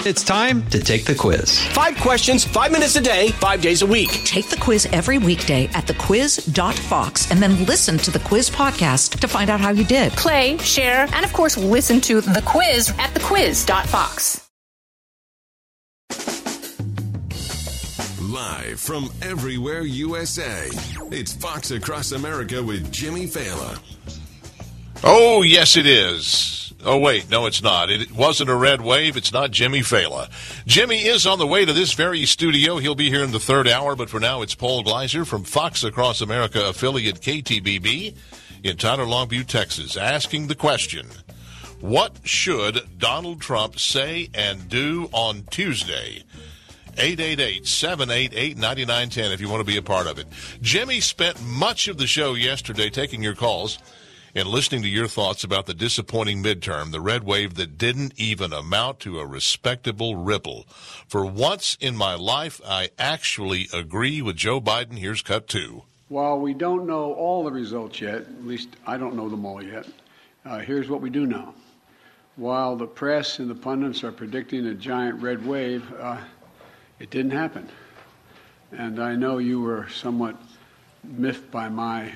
It's time to take the quiz. 5 questions, 5 minutes a day, 5 days a week. Take the quiz every weekday at thequiz.fox and then listen to the quiz podcast to find out how you did. Play, share, and of course, listen to the quiz at thequiz.fox. Live from everywhere USA, it's Fox Across America with Jimmy Fallon. Oh, yes, it is. Oh, wait, no, it's not. It wasn't a red wave. It's not Jimmy Fallon. Jimmy is on the way to this very studio. He'll be here in the third hour, but for now, it's Paul Gleiser from Fox Across America affiliate KTBB in Tyler, Longview, Texas, asking the question, what should Donald Trump say and do on Tuesday? 888-788-9910 if you want to be a part of it. Jimmy spent much of the show yesterday taking your calls and listening to your thoughts about the disappointing midterm, the red wave that didn't even amount to a respectable ripple. For once in my life, I actually agree with Joe Biden. Here's cut 2. While we don't know all the results yet, at least I don't know them all yet, here's what we do know. While the press and the pundits are predicting a giant red wave, it didn't happen. And I know you were somewhat miffed by my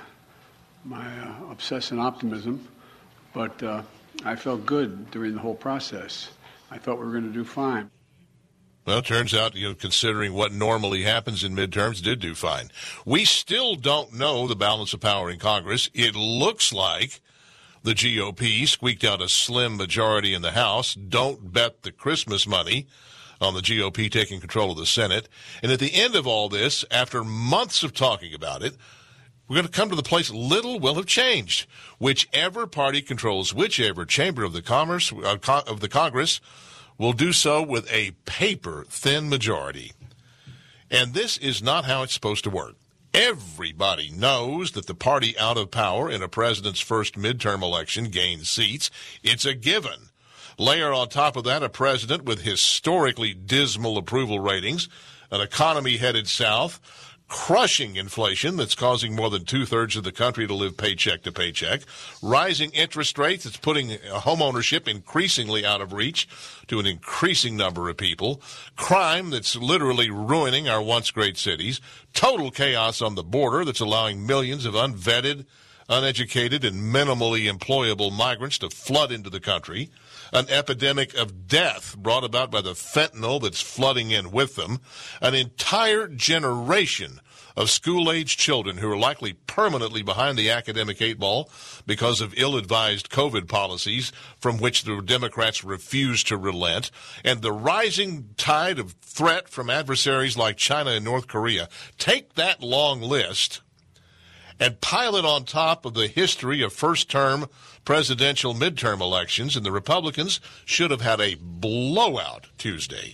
obsessive optimism, but I felt good during the whole process. I thought we were going to do fine. Well, it turns out, considering what normally happens in midterms, did do fine. We still don't know the balance of power in Congress. It looks like the GOP squeaked out a slim majority in the House. Don't bet the Christmas money on the GOP taking control of the Senate. And at the end of all this, after months of talking about it, we're going to come to the place little will have changed. Whichever party controls whichever chamber of the Congress will do so with a paper-thin majority. And this is not how it's supposed to work. Everybody knows that the party out of power in a president's first midterm election gains seats. It's a given. Layer on top of that a president with historically dismal approval ratings, an economy headed south, crushing inflation that's causing more than 2/3 of the country to live paycheck to paycheck, rising interest rates that's putting homeownership increasingly out of reach to an increasing number of people, crime that's literally ruining our once great cities, total chaos on the border that's allowing millions of unvetted, uneducated, and minimally employable migrants to flood into the country, an epidemic of death brought about by the fentanyl that's flooding in with them, an entire generation of school-age children who are likely permanently behind the academic 8-ball because of ill-advised COVID policies from which the Democrats refuse to relent, and the rising tide of threat from adversaries like China and North Korea. Take that long list and pile it on top of the history of first-term presidential midterm elections, and the Republicans should have had a blowout Tuesday.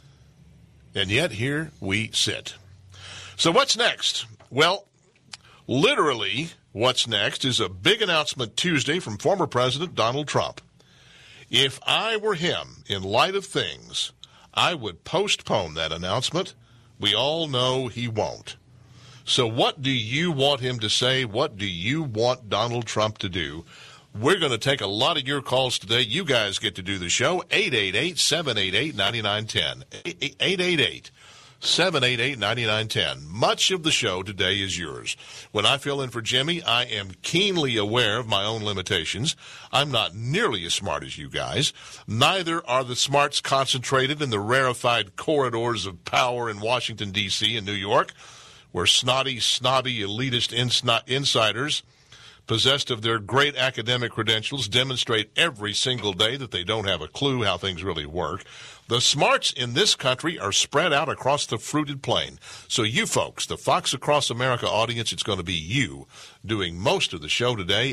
And yet here we sit. So what's next? Well, literally what's next is a big announcement Tuesday from former President Donald Trump. If I were him, in light of things, I would postpone that announcement. We all know he won't. So what do you want him to say? What do you want Donald Trump to do? We're going to take a lot of your calls today. You guys get to do the show. 888-788-9910. 888-788-9910. Much of the show today is yours. When I fill in for Jimmy, I am keenly aware of my own limitations. I'm not nearly as smart as you guys. Neither are the smarts concentrated in the rarefied corridors of power in Washington, D.C. and New York, where snotty, snobby, elitist insiders possessed of their great academic credentials demonstrate every single day that they don't have a clue how things really work. The smarts in this country are spread out across the fruited plain. So you folks, the Fox Across America audience, it's going to be you doing most of the show today,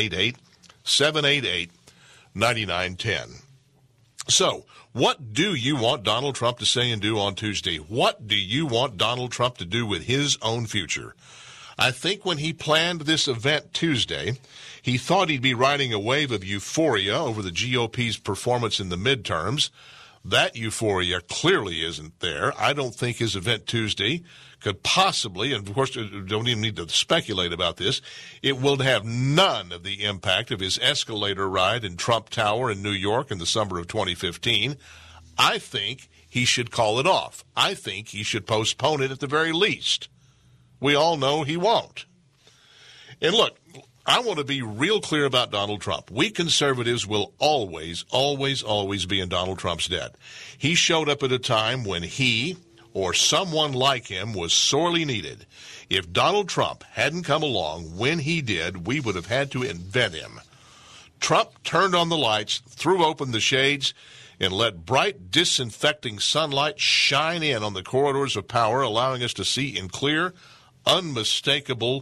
888-788-9910. So, what do you want Donald Trump to say and do on Tuesday? What do you want Donald Trump to do with his own future? I think when he planned this event Tuesday, he thought he'd be riding a wave of euphoria over the GOP's performance in the midterms. That euphoria clearly isn't there. I don't think his event Tuesday could possibly, and of course, don't even need to speculate about this, it will have none of the impact of his escalator ride in Trump Tower in New York in the summer of 2015. I think he should call it off. I think he should postpone it at the very least. We all know he won't. And look, I want to be real clear about Donald Trump. We conservatives will always, always, always be in Donald Trump's debt. He showed up at a time when he or someone like him was sorely needed. If Donald Trump hadn't come along when he did, we would have had to invent him. Trump turned on the lights, threw open the shades, and let bright, disinfecting sunlight shine in on the corridors of power, allowing us to see in clear, unmistakable,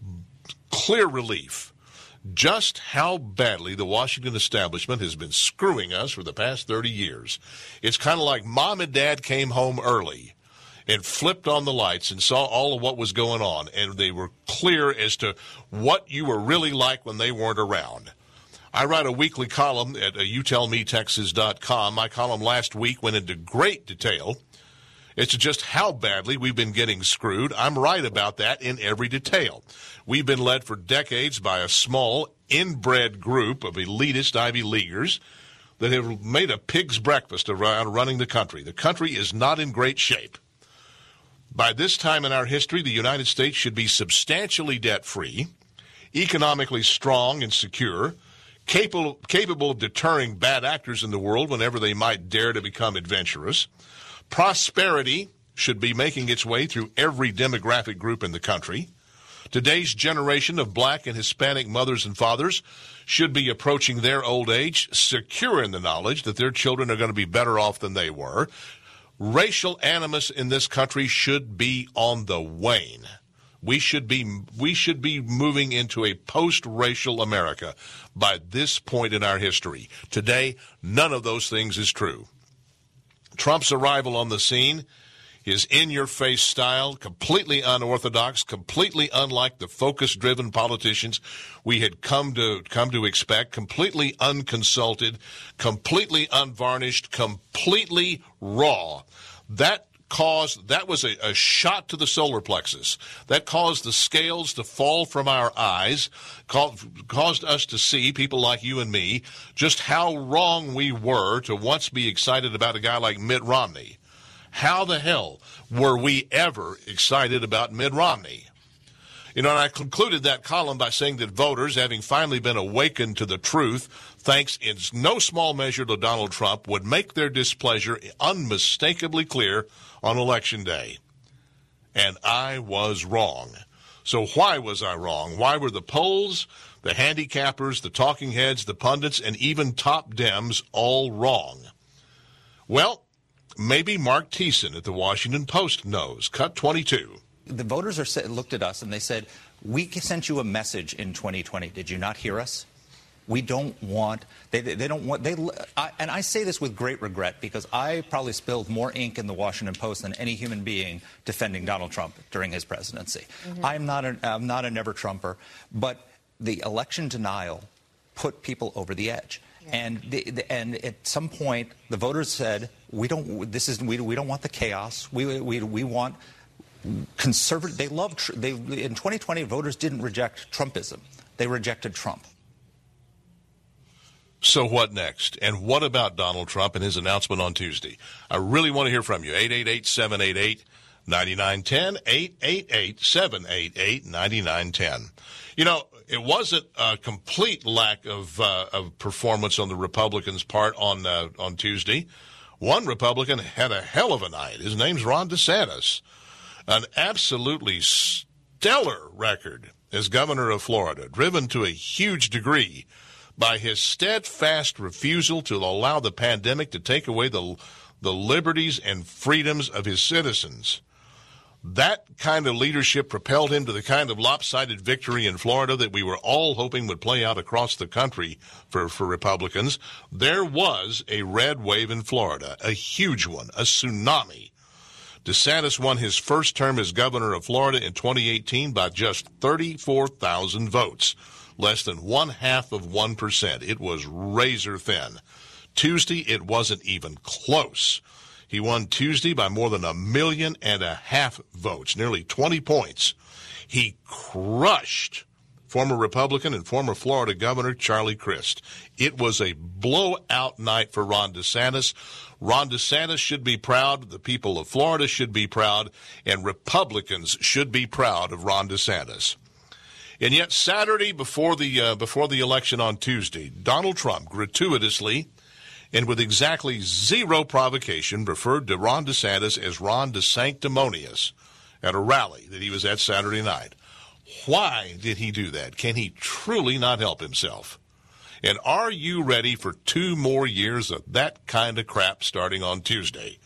clear relief just how badly the Washington establishment has been screwing us for the past 30 years. It's kind of like Mom and Dad came home early and flipped on the lights and saw all of what was going on, and they were clear as to what you were really like when they weren't around. I write a weekly column at youtellmetexas.com. My column last week went into great detail as to just how badly we've been getting screwed. I'm right about that in every detail. We've been led for decades by a small, inbred group of elitist Ivy Leaguers that have made a pig's breakfast around running the country. The country is not in great shape. By this time in our history, the United States should be substantially debt-free, economically strong and secure, capable of deterring bad actors in the world whenever they might dare to become adventurous. Prosperity should be making its way through every demographic group in the country. Today's generation of black and Hispanic mothers and fathers should be approaching their old age secure in the knowledge that their children are going to be better off than they were. Racial animus in this country should be on the wane. We should be moving into a post-racial America by this point in our history. Today, none of those things is true. Trump's arrival on the scene, his in-your-face style, completely unorthodox, completely unlike the focus-driven politicians we had come to expect, completely unconsulted, completely unvarnished, completely raw. That was a shot to the solar plexus. That caused the scales to fall from our eyes, caused us to see, people like you and me, just how wrong we were to once be excited about a guy like Mitt Romney. How the hell were we ever excited about Mitt Romney? You know, and I concluded that column by saying that voters, having finally been awakened to the truth, thanks in no small measure to Donald Trump, would make their displeasure unmistakably clear on Election Day. And I was wrong. So why was I wrong? Why were the polls, the handicappers, the talking heads, the pundits, and even top Dems all wrong? Well, maybe Mark Thiessen at the Washington Post knows. Cut 22. The voters looked at us and they said, we sent you a message in 2020. Did you not hear us? We don't want, and I say this with great regret because I probably spilled more ink in the Washington Post than any human being defending Donald Trump during his presidency. Mm-hmm. I'm not a never-Trumper, but the election denial put people over the edge. Yeah. And at some point, the voters said, we don't want the chaos. We want conservative. In 2020, voters didn't reject Trumpism. They rejected Trump. So what next? And what about Donald Trump and his announcement on Tuesday? I really want to hear from you. 888-788-9910, 888-788-9910. You know, it wasn't a complete lack of performance on the Republicans' part on Tuesday. One Republican had a hell of a night. His name's Ron DeSantis. An absolutely stellar record as governor of Florida, driven to a huge degree by his steadfast refusal to allow the pandemic to take away the liberties and freedoms of his citizens. That kind of leadership propelled him to the kind of lopsided victory in Florida that we were all hoping would play out across the country for Republicans. There was a red wave in Florida, a huge one, a tsunami. DeSantis won his first term as governor of Florida in 2018 by just 34,000 votes, less than 0.5%. It was razor thin. Tuesday, it wasn't even close. He won Tuesday by more than 1.5 million votes, nearly 20 points. He crushed former Republican and former Florida Governor Charlie Crist. It was a blowout night for Ron DeSantis. Ron DeSantis should be proud. The people of Florida should be proud. And Republicans should be proud of Ron DeSantis. And yet Saturday before the election on Tuesday, Donald Trump gratuitously and with exactly zero provocation referred to Ron DeSantis as Ron DeSanctimonious at a rally that he was at Saturday night. Why did he do that? Can he truly not help himself? And are you ready for 2 more years of that kind of crap starting on Tuesday?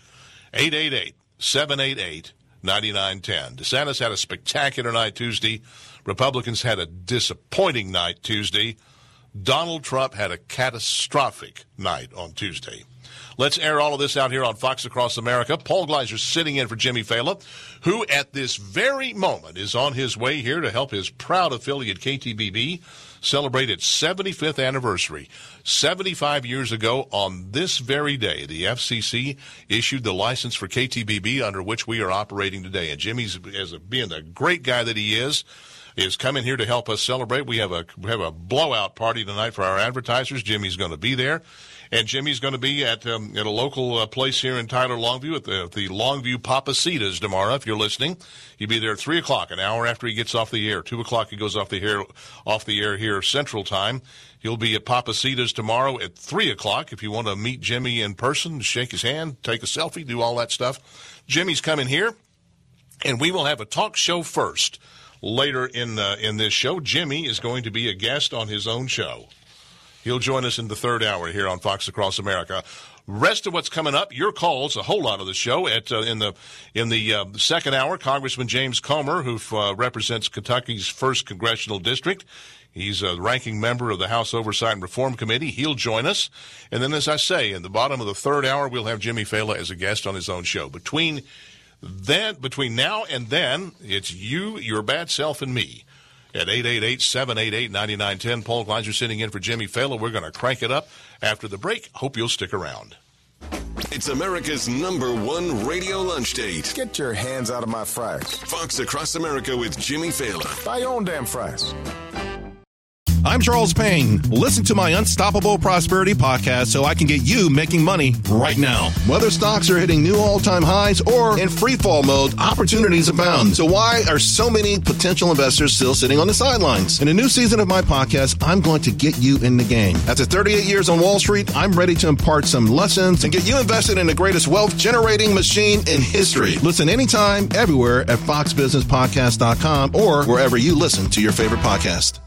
888-788-9910. DeSantis had a spectacular night Tuesday. Republicans had a disappointing night Tuesday. Donald Trump had a catastrophic night on Tuesday. Let's air all of this out here on Fox Across America. Paul Gleiser sitting in for Jimmy Fallon, who at this very moment is on his way here to help his proud affiliate KTBB celebrate its 75th anniversary. 75 years ago on this very day, the FCC issued the license for KTBB under which we are operating today. And Jimmy's, as being the great guy that he is coming here to help us celebrate. We have a blowout party tonight for our advertisers. Jimmy's going to be there. And Jimmy's going to be at a local place here in Tyler, Longview, at the Longview Papacitas tomorrow. If you're listening, he'll be there at 3 o'clock, an hour after he gets off the air. 2 o'clock he goes off the air here Central Time. He'll be at Papacitas tomorrow at 3 o'clock. If you want to meet Jimmy in person, shake his hand, take a selfie, do all that stuff. Jimmy's coming here, and we will have a talk show first. Later in this show, Jimmy is going to be a guest on his own show. He'll join us in the third hour here on Fox Across America. Rest of what's coming up, your calls, a whole lot of the show. In the second hour, Congressman James Comer, who represents Kentucky's 1st Congressional District. He's a ranking member of the House Oversight and Reform Committee. He'll join us. And then, as I say, in the bottom of the third hour, we'll have Jimmy Fallon as a guest on his own show. Between now and then, it's you, your bad self, and me. At 888-788-9910, Paul Gleiser sitting in for Jimmy Fallon. We're going to crank it up after the break. Hope you'll stick around. It's America's #1 radio lunch date. Get your hands out of my fries. Fox Across America with Jimmy Fallon. Buy your own damn fries. I'm Charles Payne. Listen to my Unstoppable Prosperity podcast so I can get you making money right now. Whether stocks are hitting new all-time highs or in free fall mode, opportunities abound. So why are so many potential investors still sitting on the sidelines? In a new season of my podcast, I'm going to get you in the game. After 38 years on Wall Street, I'm ready to impart some lessons and get you invested in the greatest wealth-generating machine in history. Listen anytime, everywhere at foxbusinesspodcast.com or wherever you listen to your favorite podcast.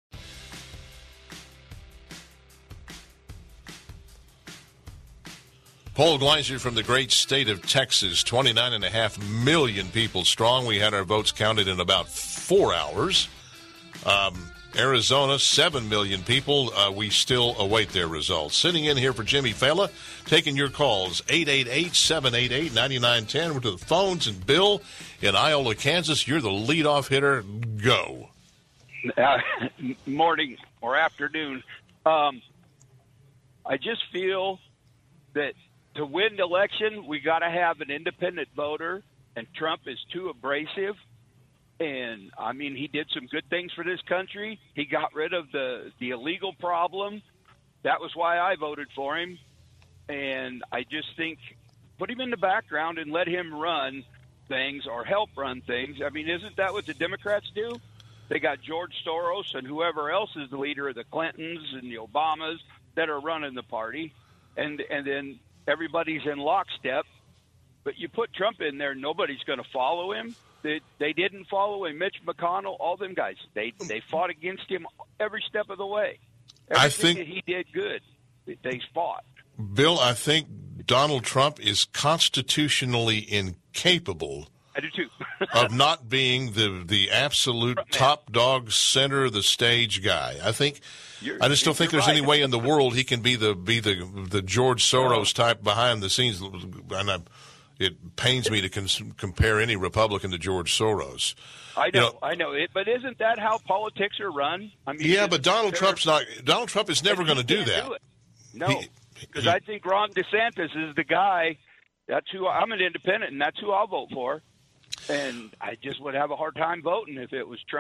Paul Gleiser from the great state of Texas, 29.5 million people strong. We had our votes counted in about 4 hours. Arizona, 7 million people. We still await their results. Sitting in here for Jimmy Fallon, taking your calls, 888-788-9910. We're to the phones. And Bill in Iola, Kansas, you're the leadoff hitter. Go. Morning or afternoon. I just feel that to win the election, we got to have an independent voter, and Trump is too abrasive. And, I mean, he did some good things for this country. He got rid of the illegal problem. That was why I voted for him. And I just think put him in the background and let him run things or help run things. I mean, isn't that what the Democrats do? They got George Soros and whoever else is the leader of the Clintons and the Obamas that are running the party. And then everybody's in lockstep, but you put Trump in there, nobody's going to follow him. They didn't follow him. Mitch McConnell, all them guys, they fought against him every step of the way. Everything that he did good, they fought. Bill, I think Donald Trump is constitutionally incapable I do too. of not being the absolute top dog, center of the stage guy. I just don't think there's any way in the world he can be the George Soros type behind the scenes. And it pains me to compare any Republican to George Soros. I know it, but isn't that how politics are run? I mean, yeah, but Donald Trump is never going to do that. No, because I think Ron DeSantis is the guy. That's who I'm an independent, and that's who I'll vote for. And I just would have a hard time voting if it was Trump.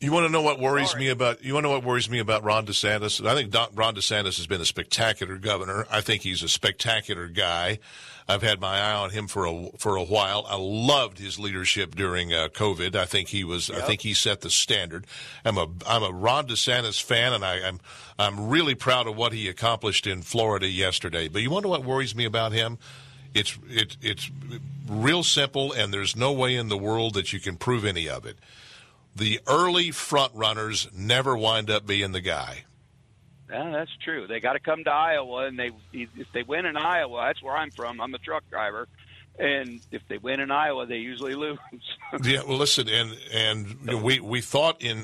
You want to know what worries me about? You want to know what worries me about Ron DeSantis? I think Ron DeSantis has been a spectacular governor. I think he's a spectacular guy. I've had my eye on him for a while. I loved his leadership during COVID. I think he was. Yep. I think he set the standard. I'm a Ron DeSantis fan, and I'm really proud of what he accomplished in Florida yesterday. But you wonder what worries me about him? It's real simple, and there's no way in the world that you can prove any of it. The early front runners never wind up being the guy. Yeah, that's true. They got to come to Iowa, and if they win in Iowa, that's where I'm from. I'm a truck driver, and if they win in Iowa, they usually lose. Yeah, well, listen, and we thought in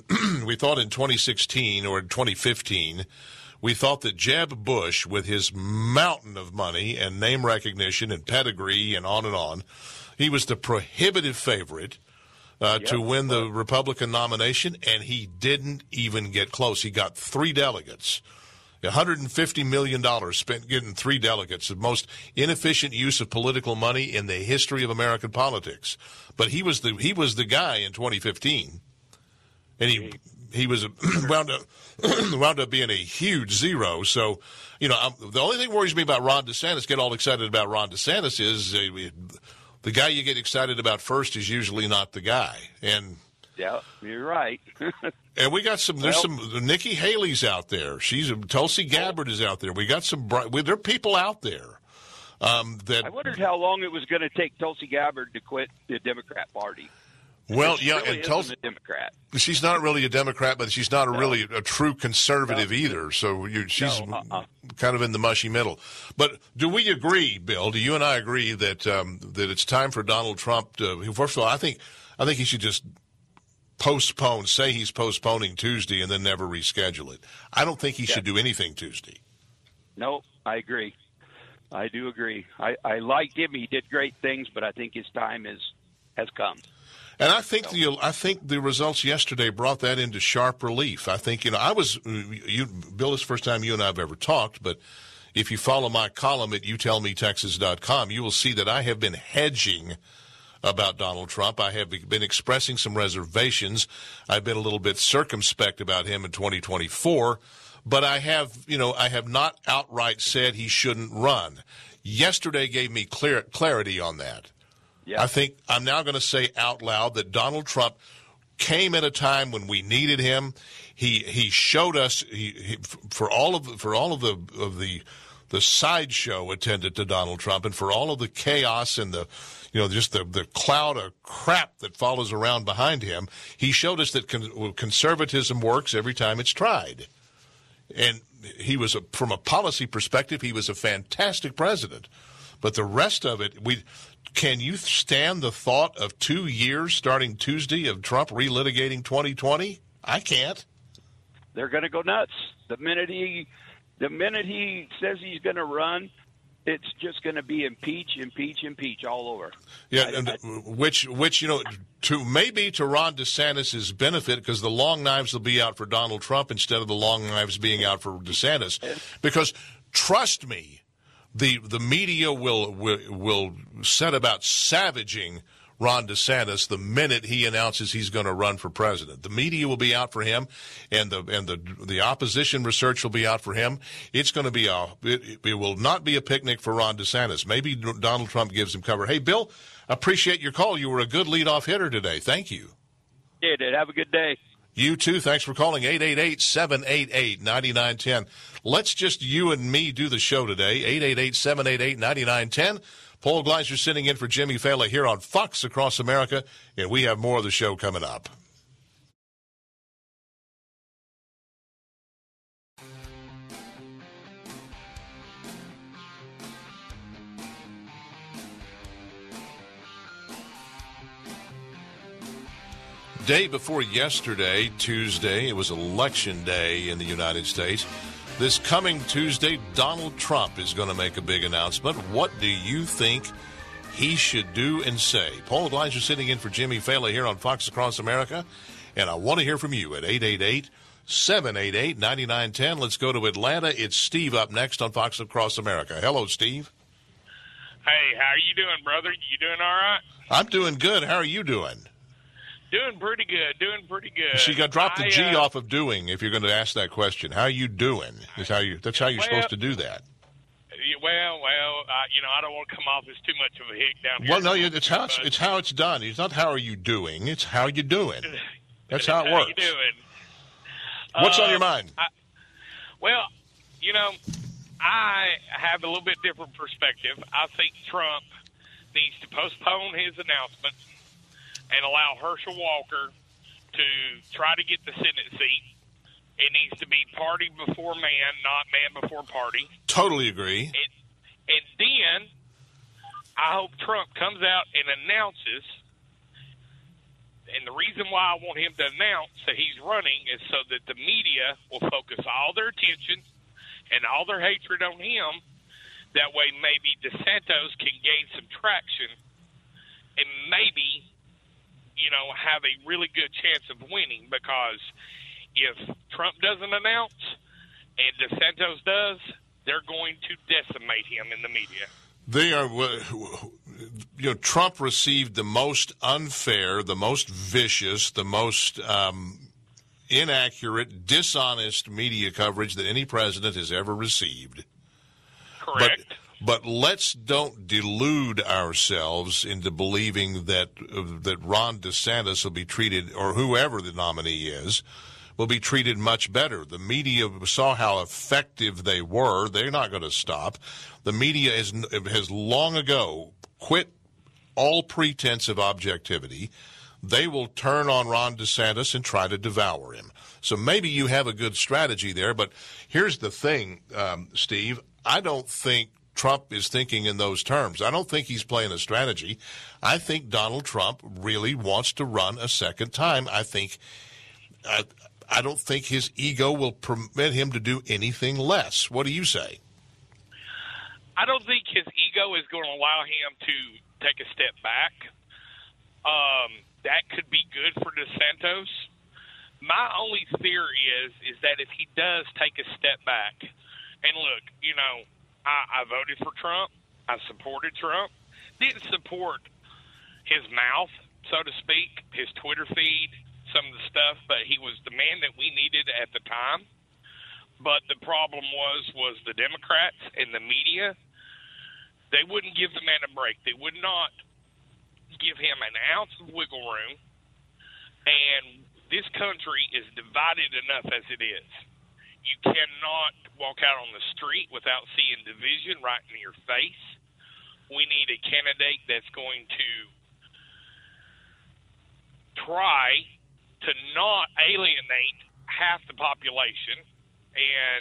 2016 or 2015, we thought that Jeb Bush, with his mountain of money and name recognition and pedigree and on, he was the prohibitive favorite to win the Republican nomination, and he didn't even get close. He got 3 delegates. $150 million spent getting 3 delegates, the most inefficient use of political money in the history of American politics. But he was the guy in 2015, and he was wound up being a huge zero. So, the only thing that worries me about Ron DeSantis, get all excited about Ron DeSantis, is the guy you get excited about first is usually not the guy. And yeah, you're right. And we got there's some Nikki Haley's out there. Tulsi Gabbard is out there. We got there are people out there that. I wondered how long it was going to take Tulsi Gabbard to quit the Democrat Party. Well, yeah, really and Tulsi, a Democrat. She's not really a Democrat, but she's not really a true conservative either. So she's kind of in the mushy middle. But do we agree, Bill? Do you and I agree that that it's time for Donald Trump to? First of all, I think he should just say he's postponing Tuesday and then never reschedule it. I don't think he should do anything Tuesday. No, I agree. I do agree. I liked him. He did great things, but I think his time has come. And I think the results yesterday brought that into sharp relief. I think, Bill, it's the first time you and I have ever talked, but if you follow my column at youtellmetexas.com, you will see that I have been hedging about Donald Trump. I have been expressing some reservations. I've been a little bit circumspect about him in 2024, but I have not outright said he shouldn't run. Yesterday gave me clarity on that. Yeah. I think I'm now going to say out loud that Donald Trump came at a time when we needed him. He showed us for all of the sideshow attended to Donald Trump, and for all of the chaos and the cloud of crap that follows around behind him, he showed us that conservatism works every time it's tried. And from a policy perspective, he was a fantastic president. But the rest of it, can you stand the thought of 2 years starting Tuesday of Trump relitigating 2020? I can't. They're going to go nuts. The minute he says he's going to run, it's just going to be impeach all over. Yeah, which to Ron DeSantis' benefit, because the long knives will be out for Donald Trump instead of the long knives being out for DeSantis. Because trust me, the media will set about savaging Ron DeSantis the minute he announces he's going to run for president. The media will be out for him, and the opposition research will be out for him. It's going to be it will not be a picnic for Ron DeSantis. Maybe Donald Trump gives him cover. Hey, Bill, appreciate your call. You were a good leadoff hitter today. Thank you. Yeah, did. Have a good day. You too. Thanks for calling 888-788-9910. Let's just you and me do the show today. 888-788-9910. Paul Gleiser sitting in for Jimmy Fallon here on Fox Across America, and we have more of the show coming up. Day before yesterday, Tuesday, it was Election Day in the United States. This coming Tuesday, Donald Trump is going to make a big announcement. What do you think he should do and say? Paul Gleiser sitting in for Jimmy Fallon here on Fox Across America, and I want to hear from you at 888-788-9910. Let's go to Atlanta. It's Steve up next on Fox Across America. Hello, Steve. Hey, how are you doing, brother? You doing all right? I'm doing good. How are you doing? Doing pretty good. So you got to drop the G off of doing if you're going to ask that question. How you doing? That's how you're supposed to do that. Well, I don't want to come off as too much of a hick down here. Well, no, it's how it's done. It's not how are you doing. It's how you doing. That's how it works. How you doing? What's on your mind? I have a little bit different perspective. I think Trump needs to postpone his announcements and allow Herschel Walker to try to get the Senate seat. It needs to be party before man, not man before party. Totally agree. And then I hope Trump comes out and announces, and the reason why I want him to announce that he's running is so that the media will focus all their attention and all their hatred on him. That way maybe DeSantis can gain some traction and maybe, have a really good chance of winning, because if Trump doesn't announce and DeSantis does, they're going to decimate him in the media. They are, Trump received the most unfair, the most vicious, the most inaccurate, dishonest media coverage that any president has ever received. Correct. But let's don't delude ourselves into believing that Ron DeSantis will be treated, or whoever the nominee is, will be treated much better. The media saw how effective they were. They're not going to stop. The media has long ago quit all pretense of objectivity. They will turn on Ron DeSantis and try to devour him. So maybe you have a good strategy there, but here's the thing, Steve. I don't think Trump is thinking in those terms. I don't think he's playing a strategy. I think Donald Trump really wants to run a second time. I don't think his ego will permit him to do anything less. What do you say? I don't think his ego is going to allow him to take a step back. That could be good for DeSantis. My only fear is that if he does take a step back, and look, I voted for Trump. I supported Trump. Didn't support his mouth, so to speak, his Twitter feed, some of the stuff, but he was the man that we needed at the time. But the problem was the Democrats and the media, they wouldn't give the man a break. They would not give him an ounce of wiggle room. And this country is divided enough as it is. You cannot walk out on the street without seeing division right in your face. We need a candidate that's going to try to not alienate half the population. And,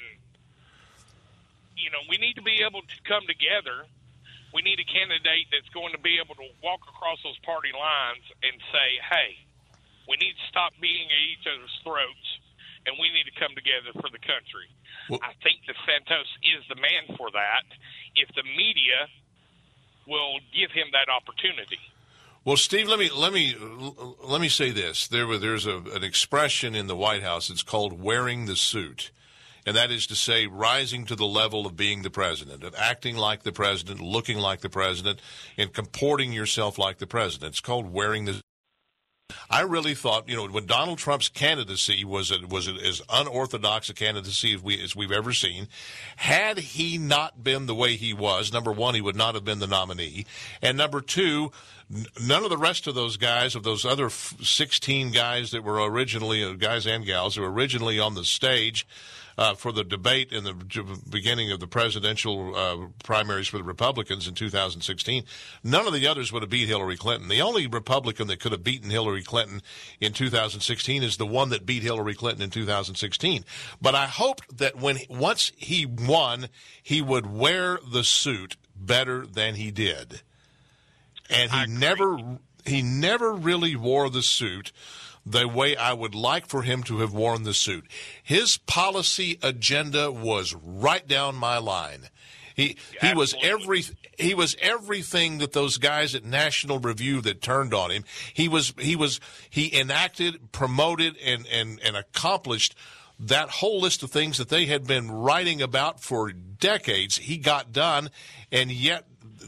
we need to be able to come together. We need a candidate that's going to be able to walk across those party lines and say, hey, we need to stop beating at each other's throats, and we need to come together for the country. Well, I think DeSantis is the man for that if the media will give him that opportunity. Well, Steve, let me say this. There's an expression in the White House. It's called wearing the suit. And that is to say, rising to the level of being the president, of acting like the president, looking like the president, and comporting yourself like the president. It's called wearing the. I really thought, when Donald Trump's candidacy was as unorthodox a candidacy as we've ever seen, had he not been the way he was, number one, he would not have been the nominee, and number two, none of the rest of those guys, of those other 16 guys that were originally, guys and gals who were originally on the stage for the debate in the beginning of the presidential primaries for the Republicans in 2016, none of the others would have beat Hillary Clinton. The only Republican that could have beaten Hillary Clinton in 2016 is the one that beat Hillary Clinton in 2016. But I hoped that once he won, he would wear the suit better than he did. And he never really wore the suit the way I would like for him to have worn the suit. His policy agenda was right down my line. He was everything that those guys at National Review that turned on him. He enacted, promoted, and accomplished that whole list of things that they had been writing about for decades. He got done, and yet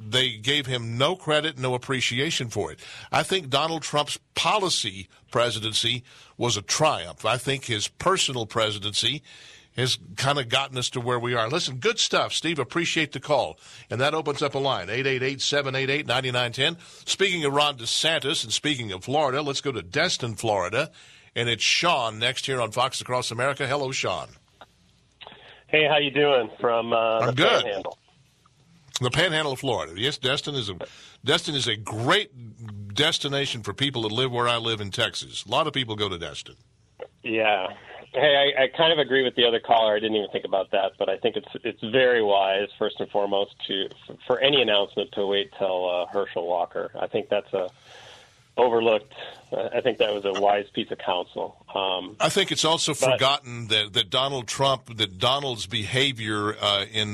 they gave him no credit, no appreciation for it. I think Donald Trump's policy presidency was a triumph. I think his personal presidency has kind of gotten us to where we are. Listen, good stuff, Steve. Appreciate the call. And that opens up a line, 888-788-9910. Speaking of Ron DeSantis and speaking of Florida, let's go to Destin, Florida. And it's Sean next here on Fox Across America. Hello, Sean. Hey, how you doing from I'm the good. Panhandle? The Panhandle of Florida. Yes, Destin is a great destination for people that live where I live in Texas. A lot of people go to Destin. Yeah. Hey, I kind of agree with the other caller. I didn't even think about that, but I think it's very wise, first and foremost, for any announcement to wait till Herschel Walker. I think that's overlooked. I think that was a wise piece of counsel. I think it's also forgotten that Donald Trump, that Donald's behavior in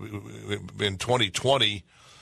2020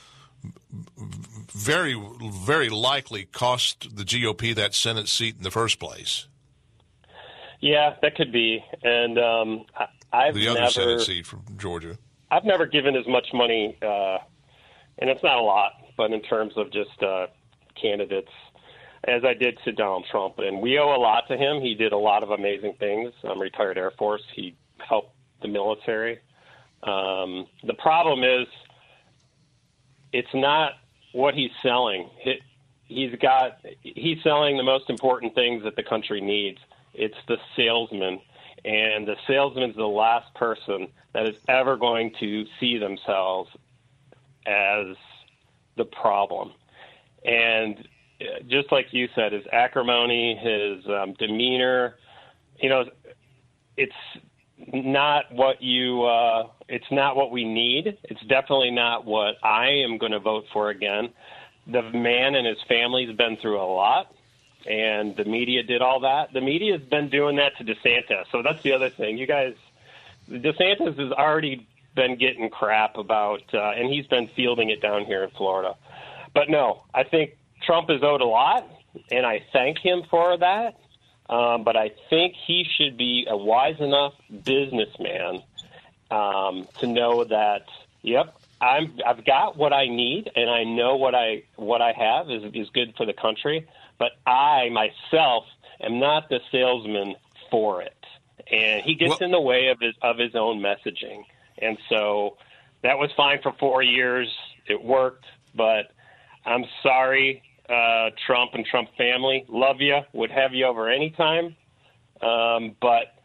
very, very likely cost the GOP that Senate seat in the first place. Yeah, that could be. And I've the other never Senate seat from Georgia. I've never given as much money, and it's not a lot, but in terms of just candidates, as I did to Donald Trump. And we owe a lot to him. He did a lot of amazing things. Retired Air Force. He helped the military. The problem is it's not what he's selling. He's selling the most important things that the country needs. It's the salesman. And the salesman's the last person that is ever going to see themselves as the problem. And just like you said, his acrimony, his demeanor, it's not what it's not what we need. It's definitely not what I am going to vote for again. The man and his family's been through a lot, and the media did all that. The media has been doing that to DeSantis. So that's the other thing. You guys, DeSantis has already been getting crap about, and he's been fielding it down here in Florida. But no, I think Trump is owed a lot, and I thank him for that. But I think he should be a wise enough businessman to know that, yep, I've got what I need, and I know what I have is good for the country. But I myself am not the salesman for it, and he gets in the way of his own messaging. And so that was fine for 4 years. It worked, but I'm sorry. Trump and Trump family, love you, would have you over anytime. But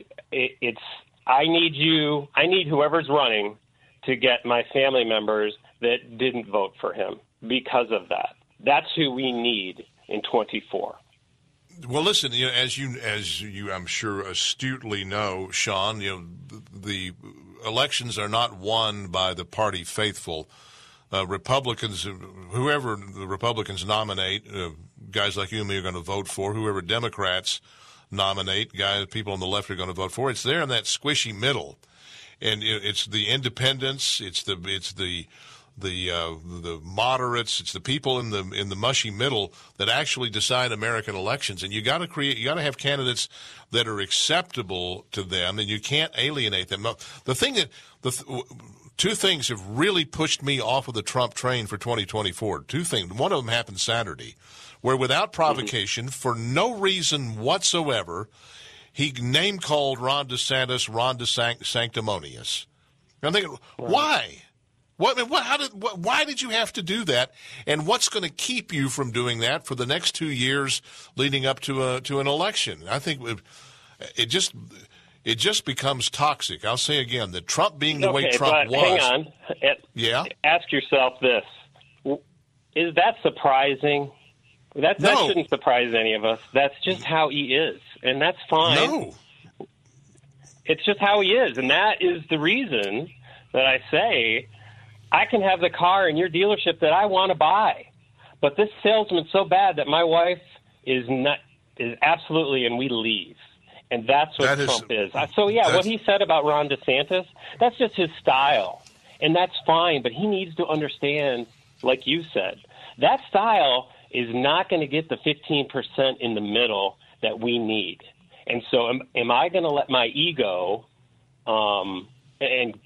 I need whoever's running to get my family members that didn't vote for him because of that. That's who we need in 24. Well, listen, as you I'm sure astutely know, Sean, the elections are not won by the party faithful. Republicans, whoever the Republicans nominate, guys like you and me are going to vote for. Whoever Democrats nominate, people on the left are going to vote for. It's there in that squishy middle, and it's the independents, it's the moderates, it's the people in the mushy middle that actually decide American elections. And you got to have candidates that are acceptable to them, and you can't alienate them. Two things have really pushed me off of the Trump train for 2024. Two things. One of them happened Saturday, where without provocation, for no reason whatsoever, he name-called Ron DeSantis sanctimonious. I'm thinking, why? Why did you have to do that? And what's going to keep you from doing that for the next 2 years leading up to an election? I think it just becomes toxic. I'll say again, that Trump being the way Trump was. Hang on. Yeah? Ask yourself this. Is that surprising? That shouldn't surprise any of us. That's just how he is, and that's fine. No. It's just how he is, and that is the reason that I say I can have the car in your dealership that I want to buy, but this salesman's so bad that my wife is absolutely, and we leave. And that's what Trump is. So, what he said about Ron DeSantis, that's just his style. And that's fine, but he needs to understand, like you said, that style is not going to get the 15% in the middle that we need. And so am I going to let my ego and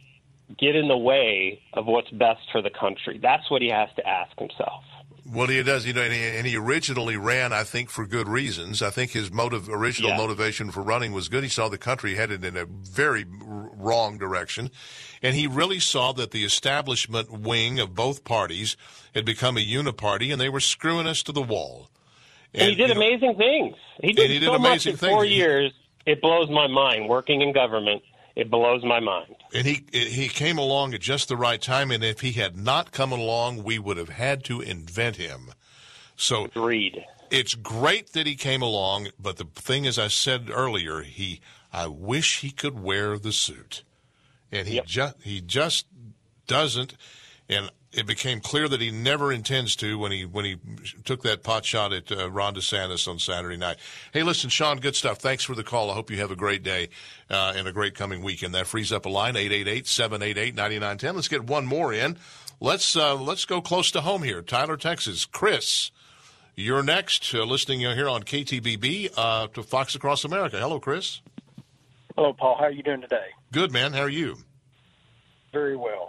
get in the way of what's best for the country? That's what he has to ask himself. Well, he does, and he originally ran, I think, for good reasons. I think his original motivation for running was good. He saw the country headed in a very wrong direction, and he really saw that the establishment wing of both parties had become a uniparty, and they were screwing us to the wall. And he did amazing things. He did so much in 4 years. It blows my mind. Working in government, it blows my mind. And he came along at just the right time, and if he had not come along, we would have had to invent him. So agreed. It's great that he came along, but the thing, as I said earlier, I wish he could wear the suit, and he just doesn't. And it became clear that he never intends to when he took that pot shot at Ron DeSantis on Saturday night. Hey, listen, Sean, good stuff. Thanks for the call. I hope you have a great day and a great coming weekend. That frees up a line, 888-788-9910. Let's get one more in. Let's go close to home here. Tyler, Texas. Chris, you're next. Listening here on KTBB to Fox Across America. Hello, Chris. Hello, Paul. How are you doing today? Good, man. How are you? Very well.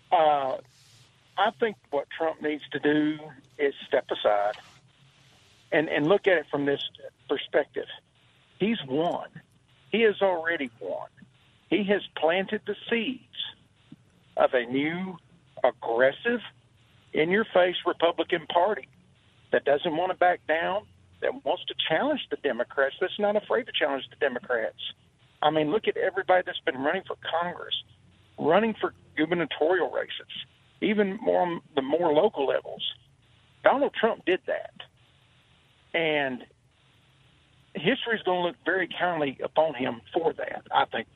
I think what Trump needs to do is step aside and look at it from this perspective. He's won. He has already won. He has planted the seeds of a new, aggressive, in-your-face Republican Party that doesn't want to back down, that wants to challenge the Democrats, that's not afraid to challenge the Democrats. I mean, look at everybody that's been running for Congress, running for gubernatorial races, even more on the more local levels. Donald Trump did that. And history's going to look very kindly upon him for that, I think.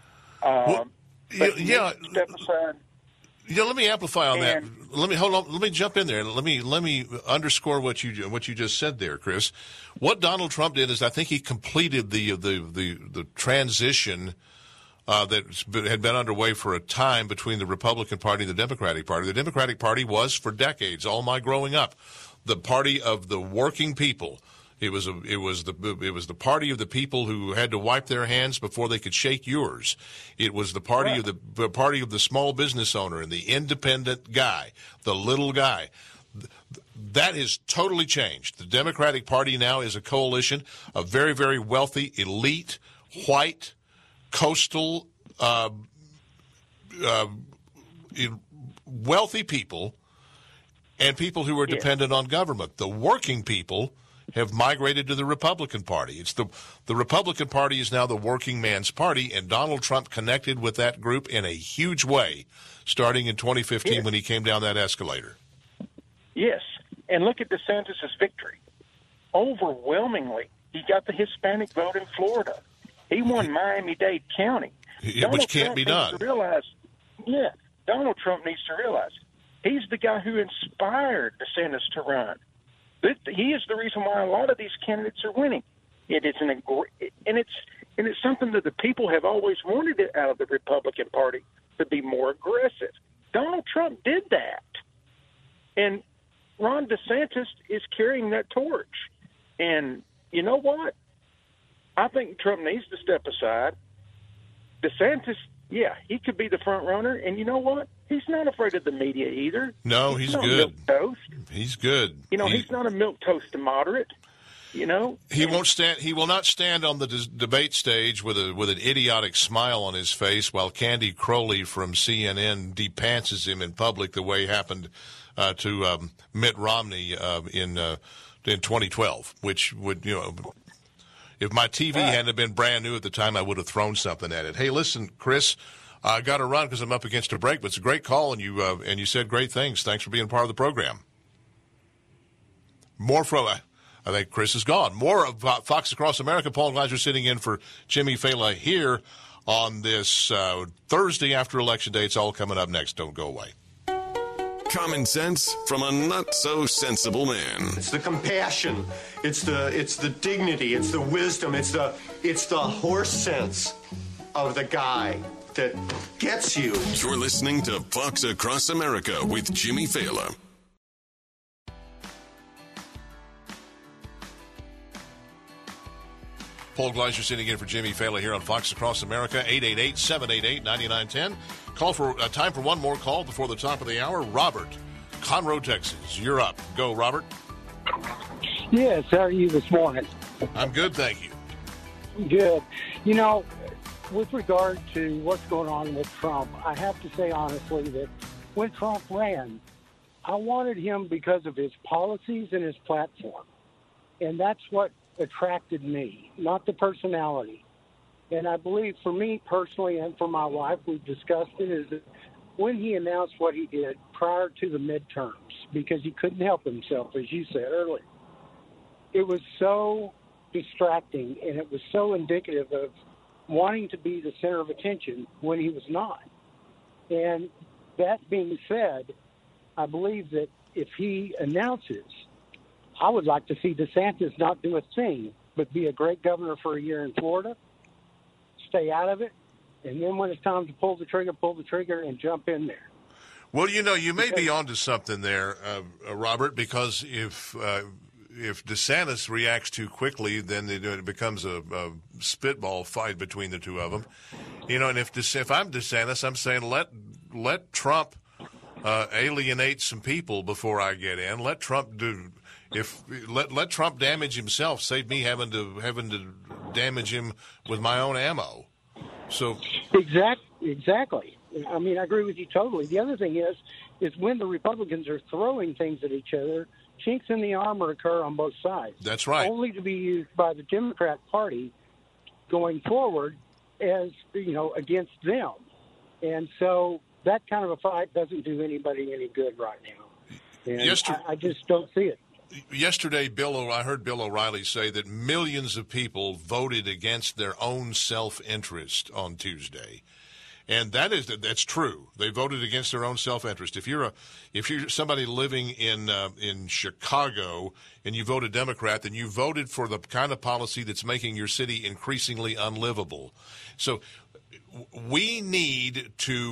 Step aside. Yeah, let me amplify on that. Let me jump in there. Let me underscore what you just said there, Chris. What Donald Trump did is I think he completed the transition that had been underway for a time between the Republican Party and the Democratic Party. The Democratic Party was, for decades, all my growing up, the party of the working people. It was the party of the people who had to wipe their hands before they could shake yours. It was the party of the party of the small business owner and the independent guy, the little guy. That has totally changed. The Democratic Party now is a coalition of very, very wealthy, elite, white, coastal, wealthy people and people who are dependent on government. The working people have migrated to the Republican Party. It's the Republican Party is now the working man's party, and Donald Trump connected with that group in a huge way, starting in 2015 when he came down that escalator. Yes, and look at DeSantis' victory. Overwhelmingly, he got the Hispanic vote in Florida. He won Miami-Dade County. Which can't be done. Donald Trump needs to realize he's the guy who inspired DeSantis to run. He is the reason why a lot of these candidates are winning. It's something that the people have always wanted it out of the Republican Party, to be more aggressive. Donald Trump did that, and Ron DeSantis is carrying that torch. And you know what? I think Trump needs to step aside. DeSantis, he could be the front runner, and you know what? He's not afraid of the media either. No, he's good. Milquetoast. He's good. He's not a milquetoast to moderate. He won't stand. He will not stand on the debate stage with an idiotic smile on his face while Candy Crowley from CNN depantses him in public the way happened to Mitt Romney in 2012, which would if my TV hadn't been brand new at the time, I would have thrown something at it. Hey, listen, Chris, I got to run because I'm up against a break, but it's a great call, and you said great things. Thanks for being part of the program. More from, I think Chris is gone. More of Fox Across America. Paul Gleiser sitting in for Jimmy Fela here on this Thursday after Election Day. It's all coming up next. Don't go away. Common sense from a not-so-sensible man. It's the compassion. It's the dignity. It's the wisdom. It's the horse sense of the guy that gets you. You're listening to Fox Across America with Jimmy Fela. Paul Gleiser sitting in for Jimmy Fela here on Fox Across America, 888-788-9910. Time for one more call before the top of the hour. Robert, Conroe, Texas. You're up. Go, Robert. Yes, how are you this morning? I'm good, thank you. Good. With regard to what's going on with Trump, I have to say honestly that when Trump ran, I wanted him because of his policies and his platform. And that's what attracted me, not the personality. And I believe for me personally and for my wife, we've discussed it, is that when he announced what he did prior to the midterms, because he couldn't help himself, as you said earlier, it was so distracting and it was so indicative of wanting to be the center of attention when he was not. And that being said, I believe that if he announces, I would like to see DeSantis not do a thing, but be a great governor for a year in Florida, stay out of it, and then when it's time to pull the trigger and jump in there. Well, you may be onto something there, Robert, because if DeSantis reacts too quickly, then it becomes a spitball fight between the two of them. And if I'm DeSantis, I'm saying let Trump alienate some people before I get in. Let Trump let Trump damage himself. Save me having to damage him with my own ammo. So exactly. I mean, I agree with you totally. The other thing is when the Republicans are throwing things at each other, chinks in the armor occur on both sides. That's right. Only to be used by the Democrat Party going forward as, against them. And so that kind of a fight doesn't do anybody any good right now. And I just don't see it. Yesterday, I heard Bill O'Reilly say that millions of people voted against their own self-interest on Tuesday. And that's true. They voted against their own self-interest. If you're somebody living in Chicago and you voted Democrat, then you voted for the kind of policy that's making your city increasingly unlivable. So we need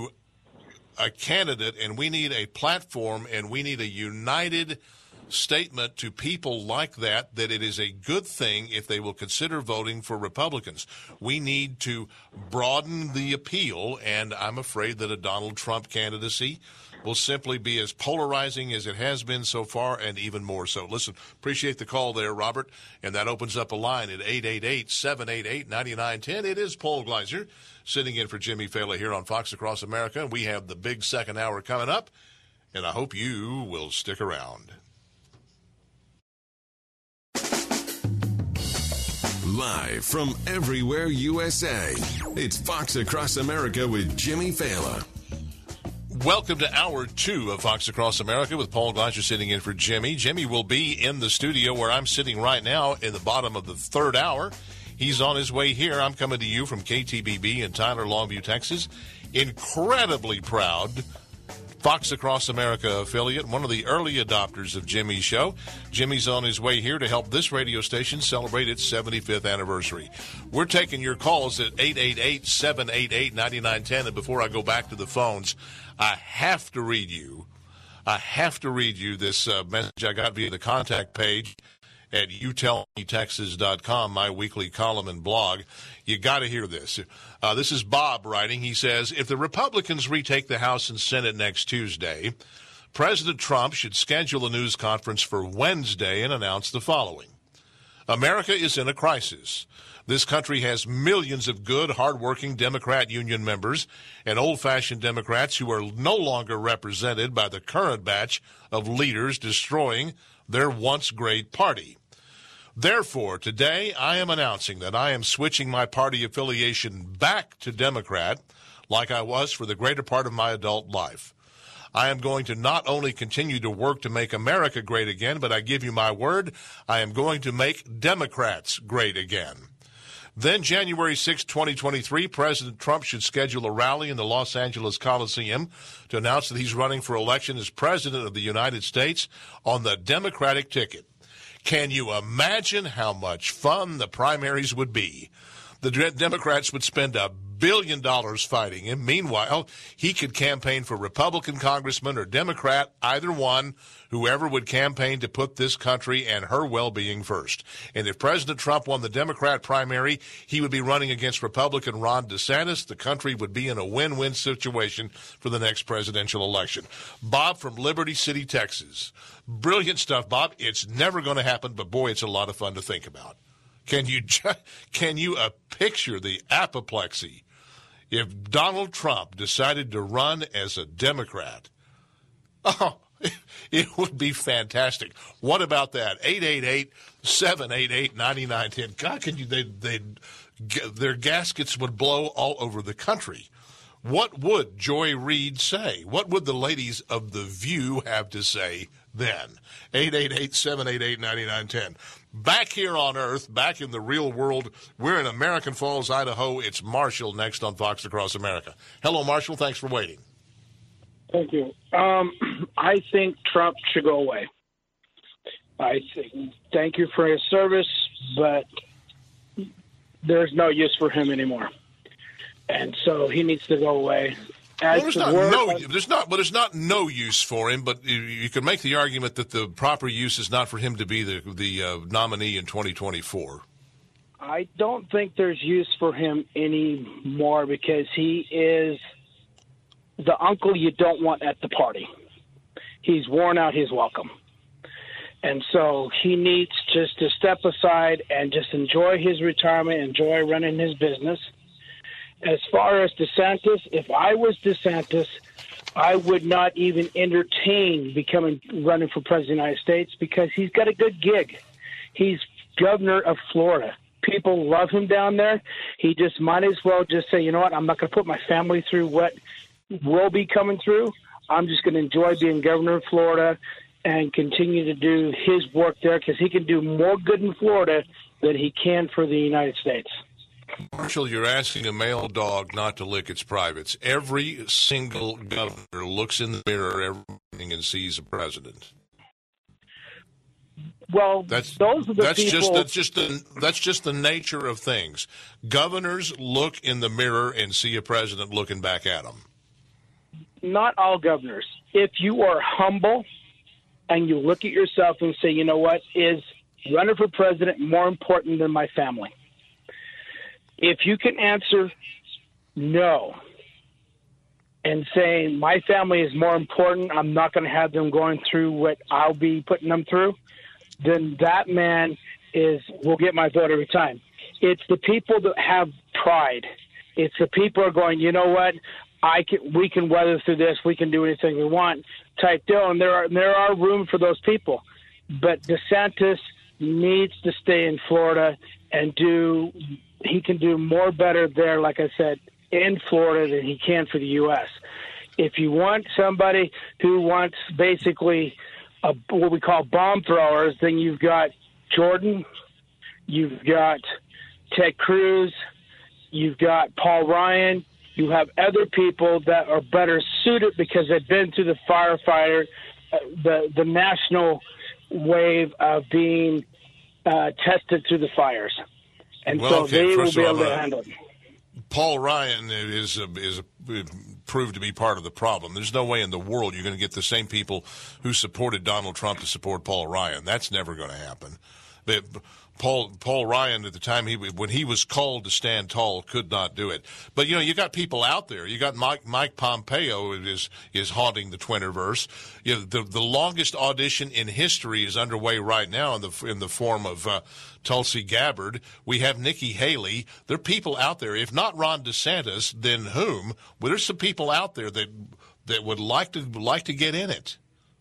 a candidate, and we need a platform, and we need a united statement to people like that it is a good thing if they will consider voting for Republicans. We need to broaden the appeal, and I'm afraid that a Donald Trump candidacy will simply be as polarizing as it has been so far, and even more so. Listen, appreciate the call there, Robert, and that opens up a line at 888-788-9910. It is Paul Gleiser sitting in for Jimmy Fallon here on Fox Across America, and we have the big second hour coming up, and I hope you will stick around. Live from everywhere USA, it's Fox Across America with Jimmy Fallon. Welcome to Hour 2 of Fox Across America with Paul Gleiser sitting in for Jimmy. Jimmy will be in the studio where I'm sitting right now in the bottom of the third hour. He's on his way here. I'm coming to you from KTBB in Tyler, Longview, Texas. Incredibly proud Fox Across America affiliate, one of the early adopters of Jimmy's show. Jimmy's on his way here to help this radio station celebrate its 75th anniversary. We're taking your calls at 888-788-9910. And before I go back to the phones, I have to read you this message I got via the contact page at youtellmetexas.com, my weekly column and blog. You got to hear this. This is Bob writing. He says, if the Republicans retake the House and Senate next Tuesday, President Trump should schedule a news conference for Wednesday and announce the following. America is in a crisis. This country has millions of good, hardworking Democrat union members and old-fashioned Democrats who are no longer represented by the current batch of leaders destroying their once great party. Therefore, today I am announcing that I am switching my party affiliation back to Democrat like I was for the greater part of my adult life. I am going to not only continue to work to make America great again, but I give you my word, I am going to make Democrats great again. Then January 6, 2023, President Trump should schedule a rally in the Los Angeles Coliseum to announce that he's running for election as President of the United States on the Democratic ticket. Can you imagine how much fun the primaries would be? The Democrats would spend $1 billion fighting him. Meanwhile, he could campaign for Republican congressman or Democrat, either one, whoever would campaign to put this country and her well-being first. And if President Trump won the Democrat primary, he would be running against Republican Ron DeSantis. The country would be in a win-win situation for the next presidential election. Bob from Liberty City, Texas. Brilliant stuff, Bob. It's never going to happen, but boy, it's a lot of fun to think about. Can you picture the apoplexy if Donald Trump decided to run as a Democrat? Oh, it would be fantastic. What about that? 888-788-9910. God, their gaskets would blow all over the country. What would Joy Reid say? What would the ladies of The View have to say then? 888-788-9910. Back here on Earth, back in the real world, we're in American Falls, Idaho. It's Marshall next on Fox Across America. Hello, Marshall. Thanks for waiting. Thank you. I think Trump should go away. Thank you for his service, but there's no use for him anymore. And so he needs to go away. There's not no use for him, but you can make the argument that the proper use is not for him to be the nominee in 2024. I don't think there's use for him anymore because he is the uncle you don't want at the party. He's worn out his welcome. And so he needs just to step aside and just enjoy his retirement, enjoy running his business. As far as DeSantis, if I was DeSantis, I would not even entertain running for president of the United States because he's got a good gig. He's governor of Florida. People love him down there. He just might as well just say, you know what, I'm not going to put my family through what will be coming through. I'm just going to enjoy being governor of Florida and continue to do his work there because he can do more good in Florida than he can for the United States. Marshall, you're asking a male dog not to lick its privates. Every single governor looks in the mirror every morning and sees a president. Well, that's just the nature of things. Governors look in the mirror and see a president looking back at them. Not all governors. If you are humble and you look at yourself and say, you know what, is running for president more important than my family? If you can answer no and saying my family is more important, I'm not going to have them going through what I'll be putting them through, then that man will get my vote every time. It's the people that have pride. It's the people who are going, you know what, we can weather through this, we can do anything we want type deal, and there are room for those people. But DeSantis needs to stay in Florida and he can do more better there, like I said, in Florida than he can for the U.S. If you want somebody who wants basically what we call bomb throwers, then you've got Jordan, you've got Ted Cruz, you've got Paul Ryan, you have other people that are better suited because they've been through the firefighter, the national wave of being tested through the fires. And they will be able to handle it. Paul Ryan is proved to be part of the problem. There's no way in the world you're going to get the same people who supported Donald Trump to support Paul Ryan. That's never going to happen. Paul Ryan, at the time when he was called to stand tall, could not do it. But you got people out there. You got Mike Pompeo is haunting the Twitterverse. The longest audition in history is underway right now in the form of Tulsi Gabbard. We have Nikki Haley. There are people out there. If not Ron DeSantis, then whom? Well, there's some people out there that would like to get in it.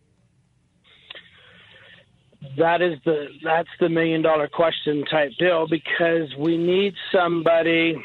That's the $1 million question type deal because we need somebody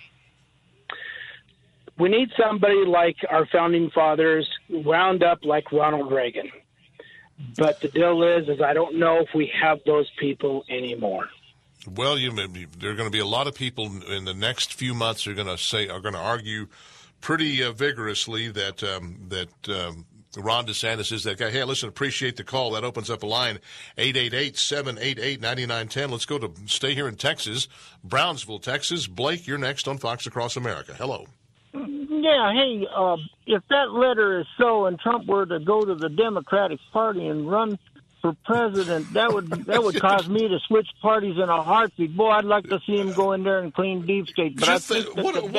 like our founding fathers, wound up like Ronald Reagan. But the deal is I don't know if we have those people anymore. Well, there are going to be a lot of people in the next few months are going to argue pretty vigorously that Ron DeSantis is that guy. Hey, listen, appreciate the call. That opens up a line, 888-788-9910. Let's stay here in Texas, Brownsville, Texas. Blake, you're next on Fox Across America. Hello. Yeah, hey, if that letter is so and Trump were to go to the Democratic Party and run for president, that would cause me to switch parties in a heartbeat. Boy, I'd like to see him go in there and clean deep state. But I think that the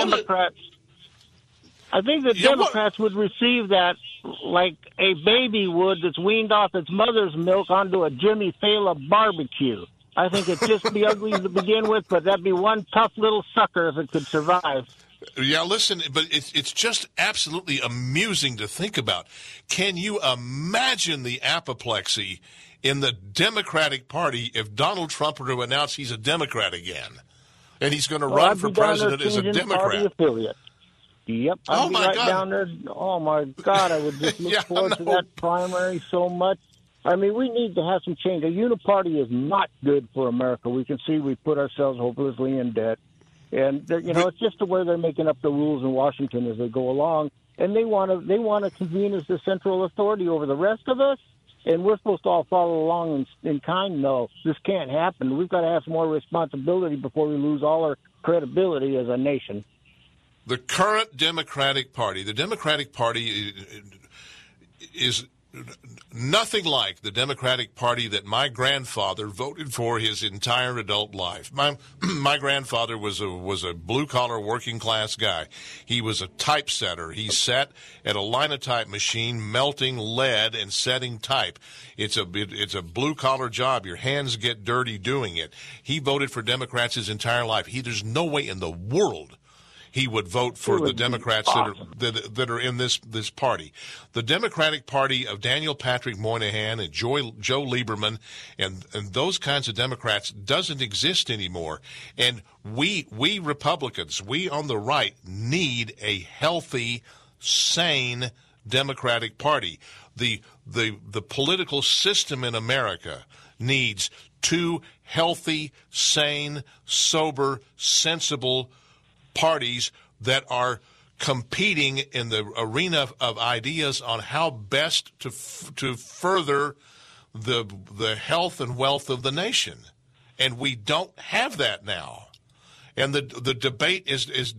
Democrats would receive that like a baby would that's weaned off its mother's milk onto a Jimmy Fallon barbecue. I think it'd just be ugly to begin with, but that'd be one tough little sucker if it could survive. Yeah, listen, but it's just absolutely amusing to think about. Can you imagine the apoplexy in the Democratic Party if Donald Trump were to announce he's a Democrat again, and he's going to run for president as a Democrat? Party affiliate. Yep. I'd be right down there. Oh, my God, I would just look forward to that primary so much. I mean, we need to have some change. A uniparty is not good for America. We can see we put ourselves hopelessly in debt. And, it's just the way they're making up the rules in Washington as they go along. And they want to convene as the central authority over the rest of us. And we're supposed to all follow along in kind. No, this can't happen. We've got to have some more responsibility before we lose all our credibility as a nation. The current Democratic Party is nothing like the Democratic Party that my grandfather voted for his entire adult life. My grandfather was a blue-collar working-class guy. He was a typesetter. He sat at a linotype machine melting lead and setting type. It's a blue-collar job. Your hands get dirty doing it. He voted for Democrats his entire life. There's no way in the world he would vote for the Democrats that are in this party. The Democratic Party of Daniel Patrick Moynihan and Joe Lieberman and those kinds of Democrats doesn't exist anymore. And we Republicans, we on the right, need a healthy, sane Democratic Party. The political system in America needs two healthy, sane, sober, sensible parties that are competing in the arena of ideas on how best to further the health and wealth of the nation, and we don't have that now. And the debate is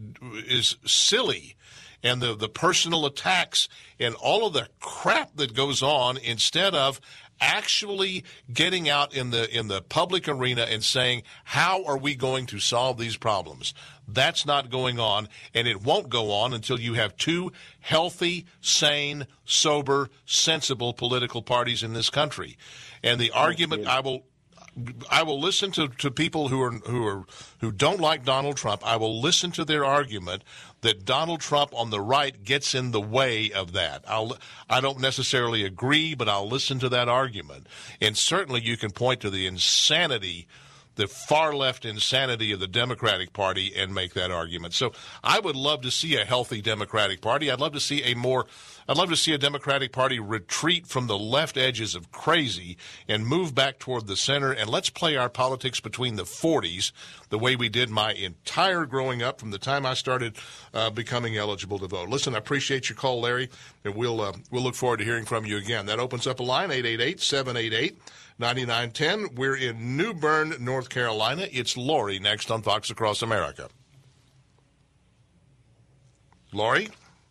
silly, and the personal attacks and all of the crap that goes on instead of actually getting out in the public arena and saying, how are we going to solve these problems? That's not going on, and it won't go on until you have two healthy, sane, sober, sensible political parties in this country. And the argument, I will listen to people who don't like Donald Trump. I will listen to their argument that Donald Trump on the right gets in the way of that. I don't necessarily agree, but I'll listen to that argument. And certainly you can point to the insanity, the far left insanity of the Democratic Party and make that argument. So I would love to see a healthy Democratic Party. I'd love to see a Democratic Party retreat from the left edges of crazy and move back toward the center. And let's play our politics between the 40s the way we did my entire growing up from the time I started becoming eligible to vote. Listen, I appreciate your call, Larry, and we'll look forward to hearing from you again. That opens up a line, 888-788-9910. We're in New Bern, North Carolina. It's Lori next on Fox Across America. Lori?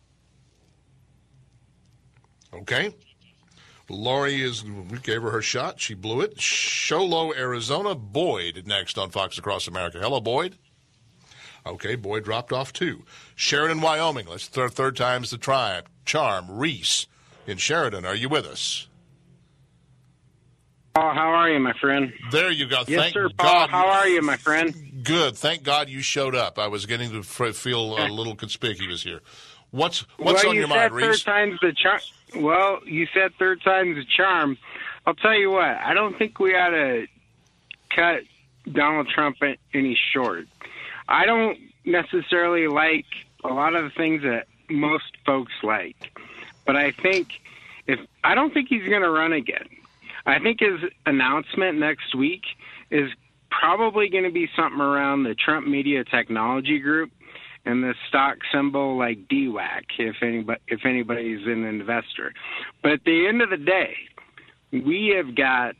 Okay. Lori we gave her shot. She blew it. Show Low, Arizona. Boyd next on Fox Across America. Hello, Boyd. Okay, Boyd dropped off too. Sheridan, Wyoming. Let's third time's the charm. Reese in Sheridan. Are you with us? Paul, how are you, my friend? There you go. Yes, Thank sir, Paul. God. How are you, my friend? Good. Thank God you showed up. I was getting to feel a little conspicuous here. What's on your mind, Reese? Well, you said third time's the charm. I'll tell you what. I don't think we ought to cut Donald Trump any short. I don't necessarily like a lot of the things that most folks like, but I don't think he's going to run again. I think his announcement next week is probably going to be something around the Trump Media Technology Group, and the stock symbol like DWAC if anybody's an investor. But at the end of the day, we've had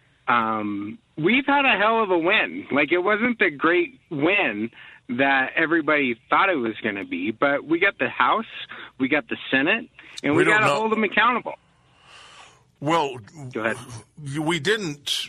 a hell of a win. Like, it wasn't the great win that everybody thought it was going to be, but we got the House, we got the Senate, and we got to hold them accountable. Well, go ahead. We didn't.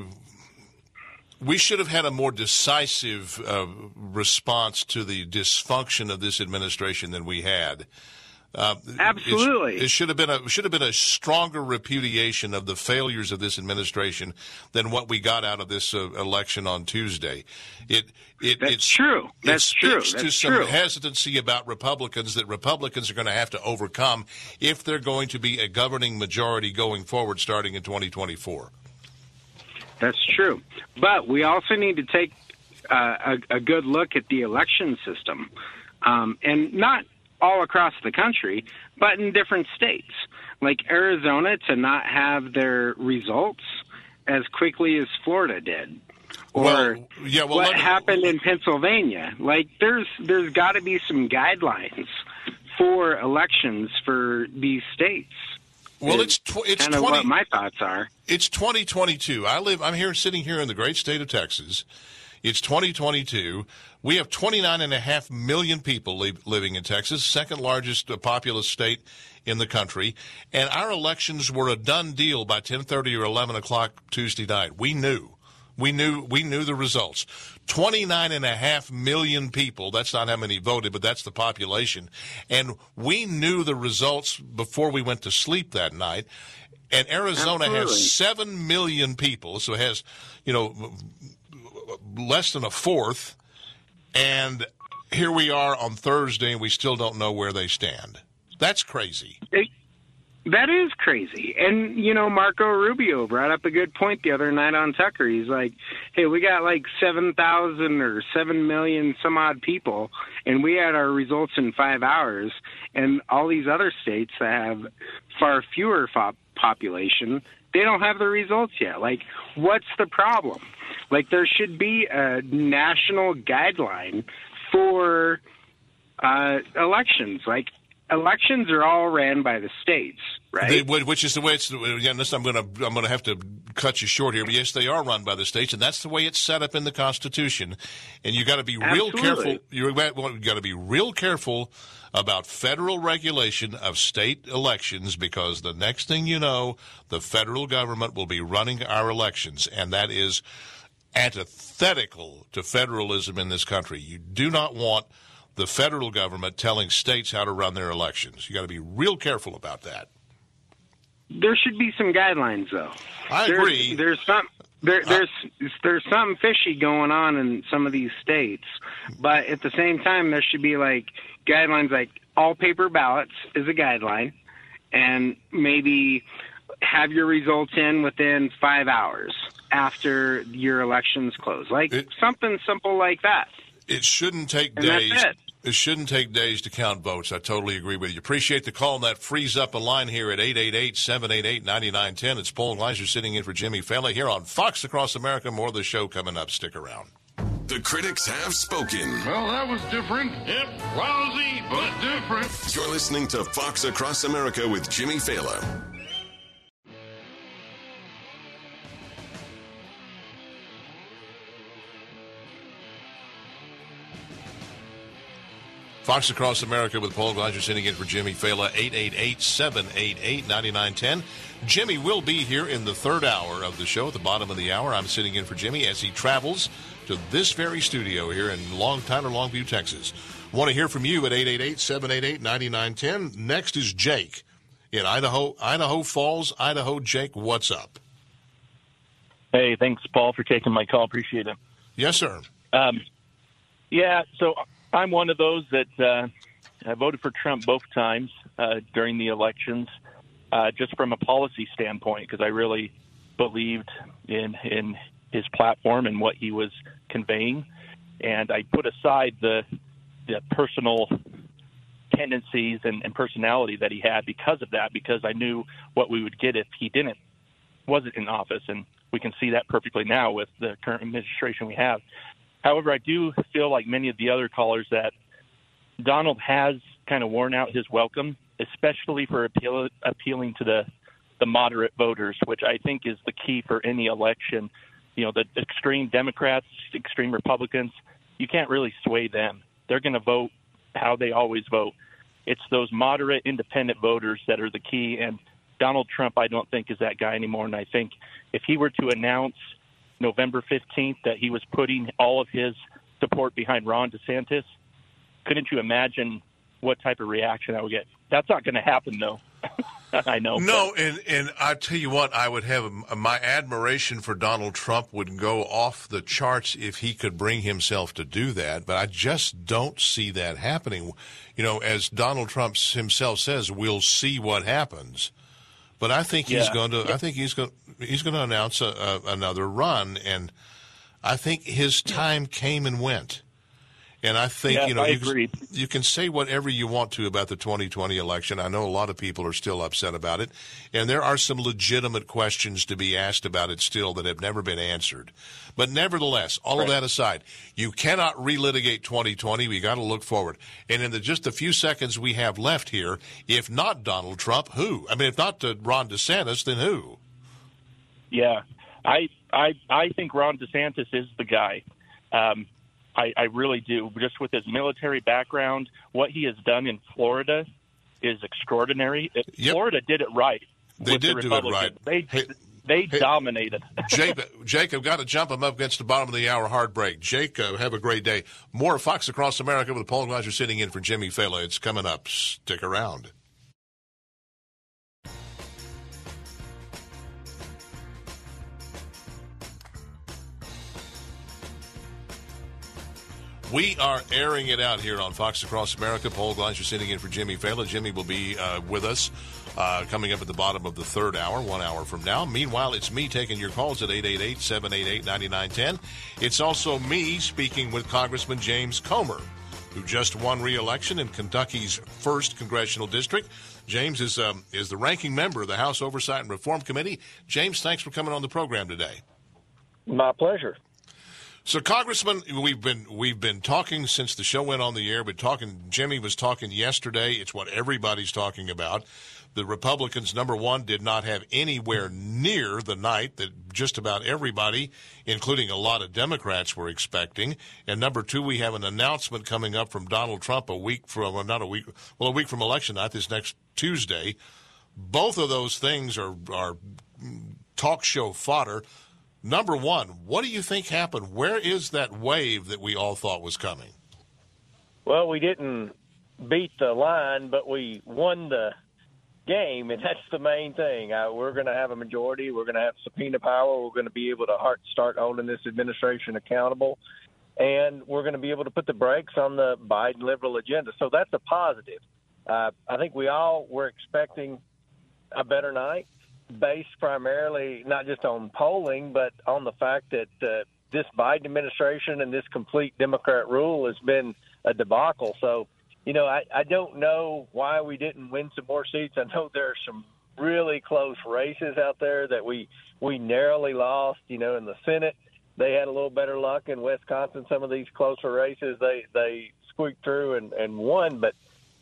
We should have had a more decisive response to the dysfunction of this administration than we had. Absolutely, it should have been a stronger repudiation of the failures of this administration than what we got out of this election on Tuesday. That's true. It speaks to some hesitancy about Republicans that Republicans are going to have to overcome if they're going to be a governing majority going forward, starting in 2024. That's true. But we also need to take a good look at the election system, and not all across the country, but in different states. Like Arizona, to not have their results as quickly as Florida did. Or what happened in Pennsylvania. Like, there's got to be some guidelines for elections for these states. Well, it's kind of what my thoughts are. It's 2022. I'm sitting here in the great state of Texas. It's 2022. We have 29.5 million people living in Texas, second largest populous state in the country, and our elections were a done deal by 10:30 or 11 o'clock Tuesday night. We knew the results. 29.5 million people. That's not how many voted, but that's the population. And we knew the results before we went to sleep that night. And Arizona has 7 million people, so it has, less than a fourth. And here we are on Thursday, and we still don't know where they stand. That's crazy. That is crazy. And, Marco Rubio brought up a good point the other night on Tucker. He's like, hey, we got like 7,000 or 7 million some odd people, and we had our results in 5 hours. And all these other states that have far fewer population, they don't have the results yet. Like, what's the problem? Like, there should be a national guideline for elections. Like, elections are all ran by the states, right? Which is the way it's. Again, I'm going to have to cut you short here, but yes, they are run by the states, and that's the way it's set up in the Constitution. And you got to be real careful. You got to be real careful about federal regulation of state elections, because the next thing you know, the federal government will be running our elections, and that is antithetical to federalism in this country. You do not want the federal government telling states how to run their elections. You got to be real careful about that. There should be some guidelines, though. I agree. There's something fishy going on in some of these states, but at the same time, there should be like guidelines, like all paper ballots is a guideline, and maybe have your results in within 5 hours after your elections close, like something simple like that. It shouldn't take days. It shouldn't take days to count votes. I totally agree with you. Appreciate the call, and that frees up a line here at 888-788-9910. It's Paul Gleiser sitting in for Jimmy Fallon here on Fox Across America. More of the show coming up. Stick around. The critics have spoken. Well, that was different. Yep, lousy, but different. You're listening to Fox Across America with Jimmy Fallon. Fox Across America with Paul Gleiser sitting in for Jimmy Fallon, 888-788-9910. Jimmy will be here in the third hour of the show. At the bottom of the hour, I'm sitting in for Jimmy as he travels to this very studio here in Tyler, Longview, Texas. Want to hear from you at 888-788-9910. Next is Jake in Idaho Falls, Idaho. Jake, what's up? Hey, thanks, Paul, for taking my call. Appreciate it. Yes, sir. So I'm one of those that I voted for Trump both times during the elections, just from a policy standpoint, because I really believed in his platform and what he was conveying. And I put aside the personal tendencies and personality that he had because of that, because I knew what we would get if he wasn't in office. And we can see that perfectly now with the current administration we have. However, I do feel like many of the other callers that Donald has kind of worn out his welcome, especially for appealing to the moderate voters, which I think is the key for any election. You know, the extreme Democrats, extreme Republicans, you can't really sway them. They're going to vote how they always vote. It's those moderate, independent voters that are the key, and Donald Trump, I don't think, is that guy anymore. And I think if he were to announce November 15th that he was putting all of his support behind Ron DeSantis, couldn't you imagine what type of reaction I would get? That's not going to happen, though. I know. No, and I tell you what, I would have my admiration for Donald Trump would go off the charts if he could bring himself to do that. But I just don't see that happening. You know, as Donald Trump himself says, we'll see what happens. But I think he's going to. I think he's going to announce another run, and I think his time came and went. And I think, you can say whatever you want to about the 2020 election. I know a lot of people are still upset about it. And there are some legitimate questions to be asked about it still that have never been answered. But nevertheless, all of that aside, you cannot relitigate 2020. We got to look forward. And in just the few seconds we have left here, if not Donald Trump, who? I mean, if not Ron DeSantis, then who? Yeah, I think Ron DeSantis is the guy. I really do. Just with his military background, what he has done in Florida is extraordinary. Florida did it right. They did do it right. They dominated. Jacob, got to jump him up against the bottom of the hour. Hard break. Jacob, have a great day. More Fox Across America with Paul Glasser sitting in for Jimmy Fallon. It's coming up. Stick around. We are airing it out here on Fox Across America. Paul Glasser sitting in for Jimmy Fallon. Jimmy will be with us coming up at the bottom of the third hour, 1 hour from now. Meanwhile, it's me taking your calls at 888-788-9910. It's also me speaking with Congressman James Comer, who just won re-election in Kentucky's 1st Congressional District. James is the ranking member of the House Oversight and Reform Committee. James, thanks for coming on the program today. My pleasure. So, Congressman, we've been talking since the show went on the air. Jimmy was talking yesterday. It's what everybody's talking about. The Republicans, number one, did not have anywhere near the night that just about everybody, including a lot of Democrats, were expecting. And number two, we have an announcement coming up from Donald Trump a week from election night, this next Tuesday. Both of those things are talk show fodder. Number one, what do you think happened? Where is that wave that we all thought was coming? Well, we didn't beat the line, but we won the game, and that's the main thing. We're going to have a majority. We're going to have subpoena power. We're going to be able to start holding this administration accountable, and we're going to be able to put the brakes on the Biden liberal agenda. So that's a positive. I think we all were expecting a better night, based primarily not just on polling, but on the fact that this Biden administration and this complete Democrat rule has been a debacle. So, I don't know why we didn't win some more seats. I know there are some really close races out there that we narrowly lost. In the Senate, they had a little better luck. In Wisconsin, some of these closer races, they squeaked through and won. But,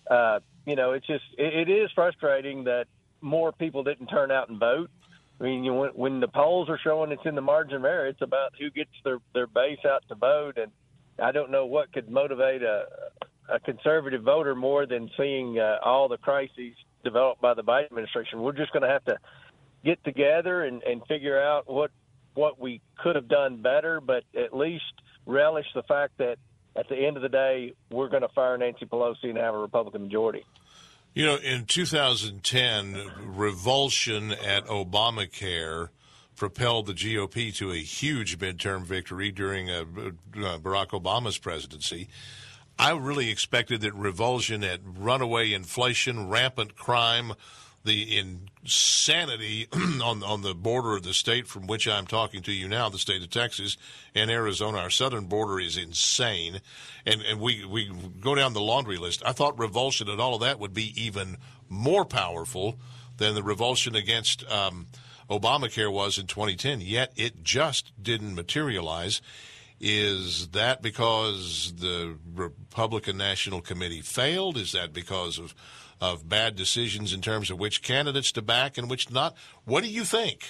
it is frustrating that more people didn't turn out and vote. I mean, when the polls are showing it's in the margin of error, it's about who gets their base out to vote. And I don't know what could motivate a conservative voter more than seeing all the crises developed by the Biden administration. We're just going to have to get together and figure out what we could have done better, but at least relish the fact that at the end of the day, we're going to fire Nancy Pelosi and have a Republican majority. In 2010, revulsion at Obamacare propelled the GOP to a huge midterm victory during Barack Obama's presidency. I really expected that revulsion at runaway inflation, rampant crime, the insanity on the border of the state from which I'm talking to you now, the state of Texas and Arizona. Our southern border is insane. And we go down the laundry list. I thought revulsion and all of that would be even more powerful than the revulsion against Obamacare was in 2010, yet it just didn't materialize. Is that because the Republican National Committee failed? Is that because of bad decisions in terms of which candidates to back and which not? What do you think?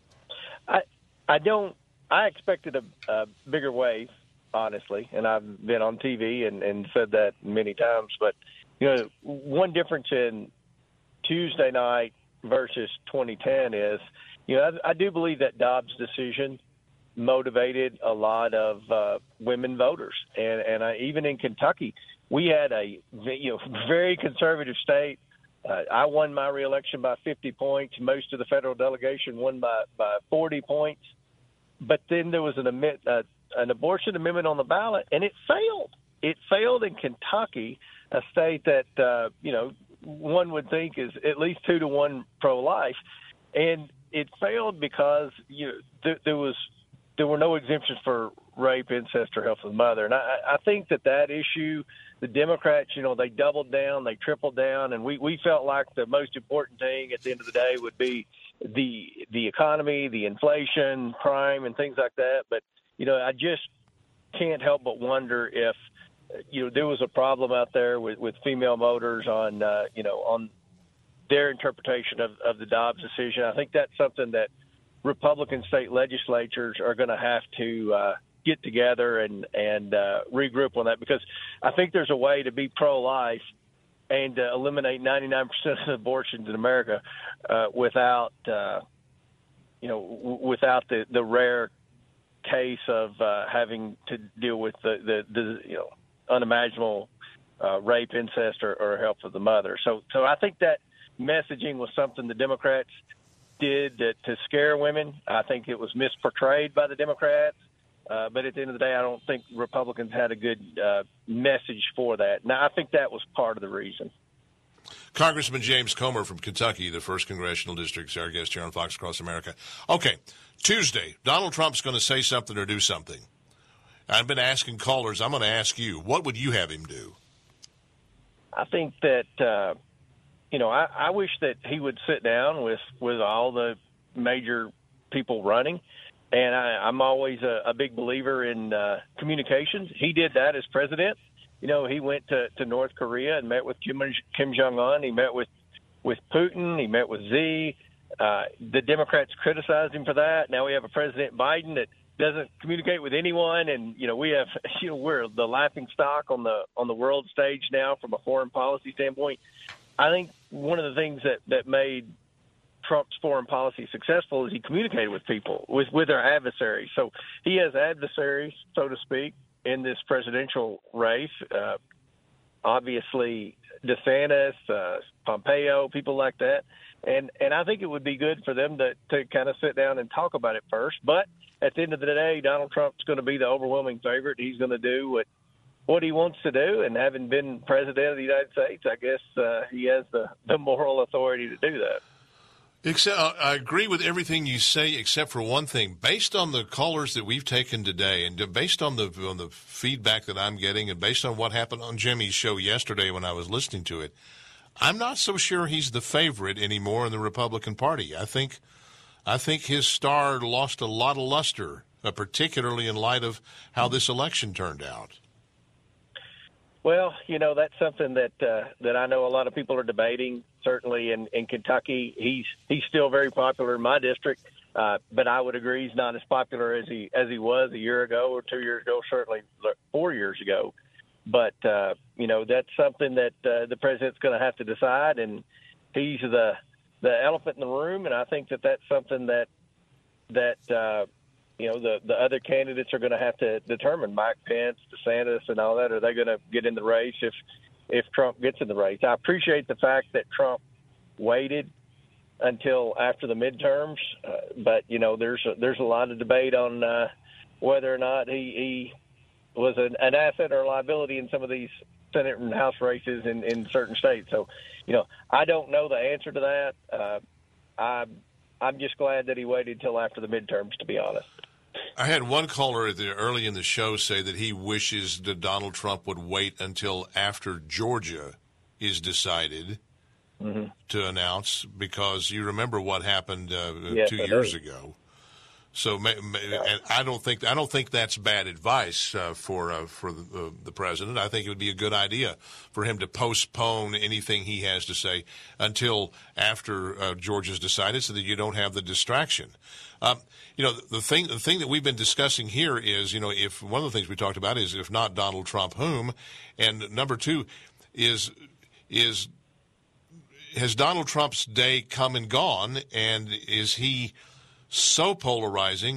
I expected a bigger wave, honestly, and I've been on TV and said that many times. But, one difference in Tuesday night versus 2010 is, I do believe that Dobbs' decision motivated a lot of women voters. And even in Kentucky, we had a very conservative state. I won my reelection by 50 points. Most of the federal delegation won by 40 points. But then there was an abortion amendment on the ballot, and it failed. It failed in Kentucky, a state that, one would think is at least 2-1 pro-life. And it failed because there were no exemptions for rape, incest, or health of the mother. And I think that issue, the Democrats, they doubled down, they tripled down, and we felt like the most important thing at the end of the day would be the economy, the inflation, crime, and things like that. But, I just can't help but wonder if, there was a problem out there with female voters on their interpretation of the Dobbs decision. I think that's something that Republican state legislatures are going to have to get together and regroup on that, because I think there's a way to be pro-life and eliminate 99% of abortions in America without the rare case of having to deal with the unimaginable rape, incest, or health of the mother. So I think that messaging was something the Democrats did to scare women. I think it was misportrayed by the Democrats. But at the end of the day, I don't think Republicans had a good message for that. Now, I think that was part of the reason. Congressman James Comer from Kentucky, the 1st Congressional District, is our guest here on Fox Across America. Okay, Tuesday, Donald Trump's going to say something or do something. I've been asking callers. I'm going to ask you, what would you have him do? I think that, I wish that he would sit down with all the major people running. And I'm always a big believer in communications. He did that as president. He went to North Korea and met with Kim Jong-un. He met with Putin. He met with Xi. The Democrats criticized him for that. Now we have a President Biden that doesn't communicate with anyone, and we have we're the laughing stock on the world stage now from a foreign policy standpoint. I think one of the things that made Trump's foreign policy successful is he communicated with people, with their adversaries. So he has adversaries, so to speak, in this presidential race. Obviously, DeSantis, Pompeo, people like that. And I think it would be good for them to kind of sit down and talk about it first. But at the end of the day, Donald Trump's going to be the overwhelming favorite. He's going to do what he wants to do. And having been president of the United States, I guess he has the moral authority to do that. I agree with everything you say, except for one thing. Based on the callers that we've taken today, and based on the feedback that I'm getting, and based on what happened on Jimmy's show yesterday when I was listening to it, I'm not so sure he's the favorite anymore in the Republican Party. I think his star lost a lot of luster, particularly in light of how this election turned out. Well, that's something that I know a lot of people are debating. Certainly in Kentucky, he's still very popular in my district, but I would agree he's not as popular as he was a year ago or 2 years ago, certainly 4 years ago. But that's something that the president's going to have to decide, and he's the elephant in the room. And I think that's something that the other candidates are going to have to determine. Mike Pence, DeSantis, and all that. Are they going to get in the race if Trump gets in the race? I appreciate the fact that Trump waited until after the midterms, but there's a lot of debate on whether or not he was an asset or a liability in some of these Senate and House races in certain states. So, I don't know the answer to that. I'm just glad that he waited till after the midterms, to be honest. I had one caller early in the show say that he wishes that Donald Trump would wait until after Georgia is decided to announce, because you remember what happened 2 years ago. So, and I don't think that's bad advice for the president. I think it would be a good idea for him to postpone anything he has to say until after Georgia's decided, so that you don't have the distraction. The thing that we've been discussing here is, if one of the things we talked about is, if not Donald Trump, whom? And number two is has Donald Trump's day come and gone, and is he so polarizing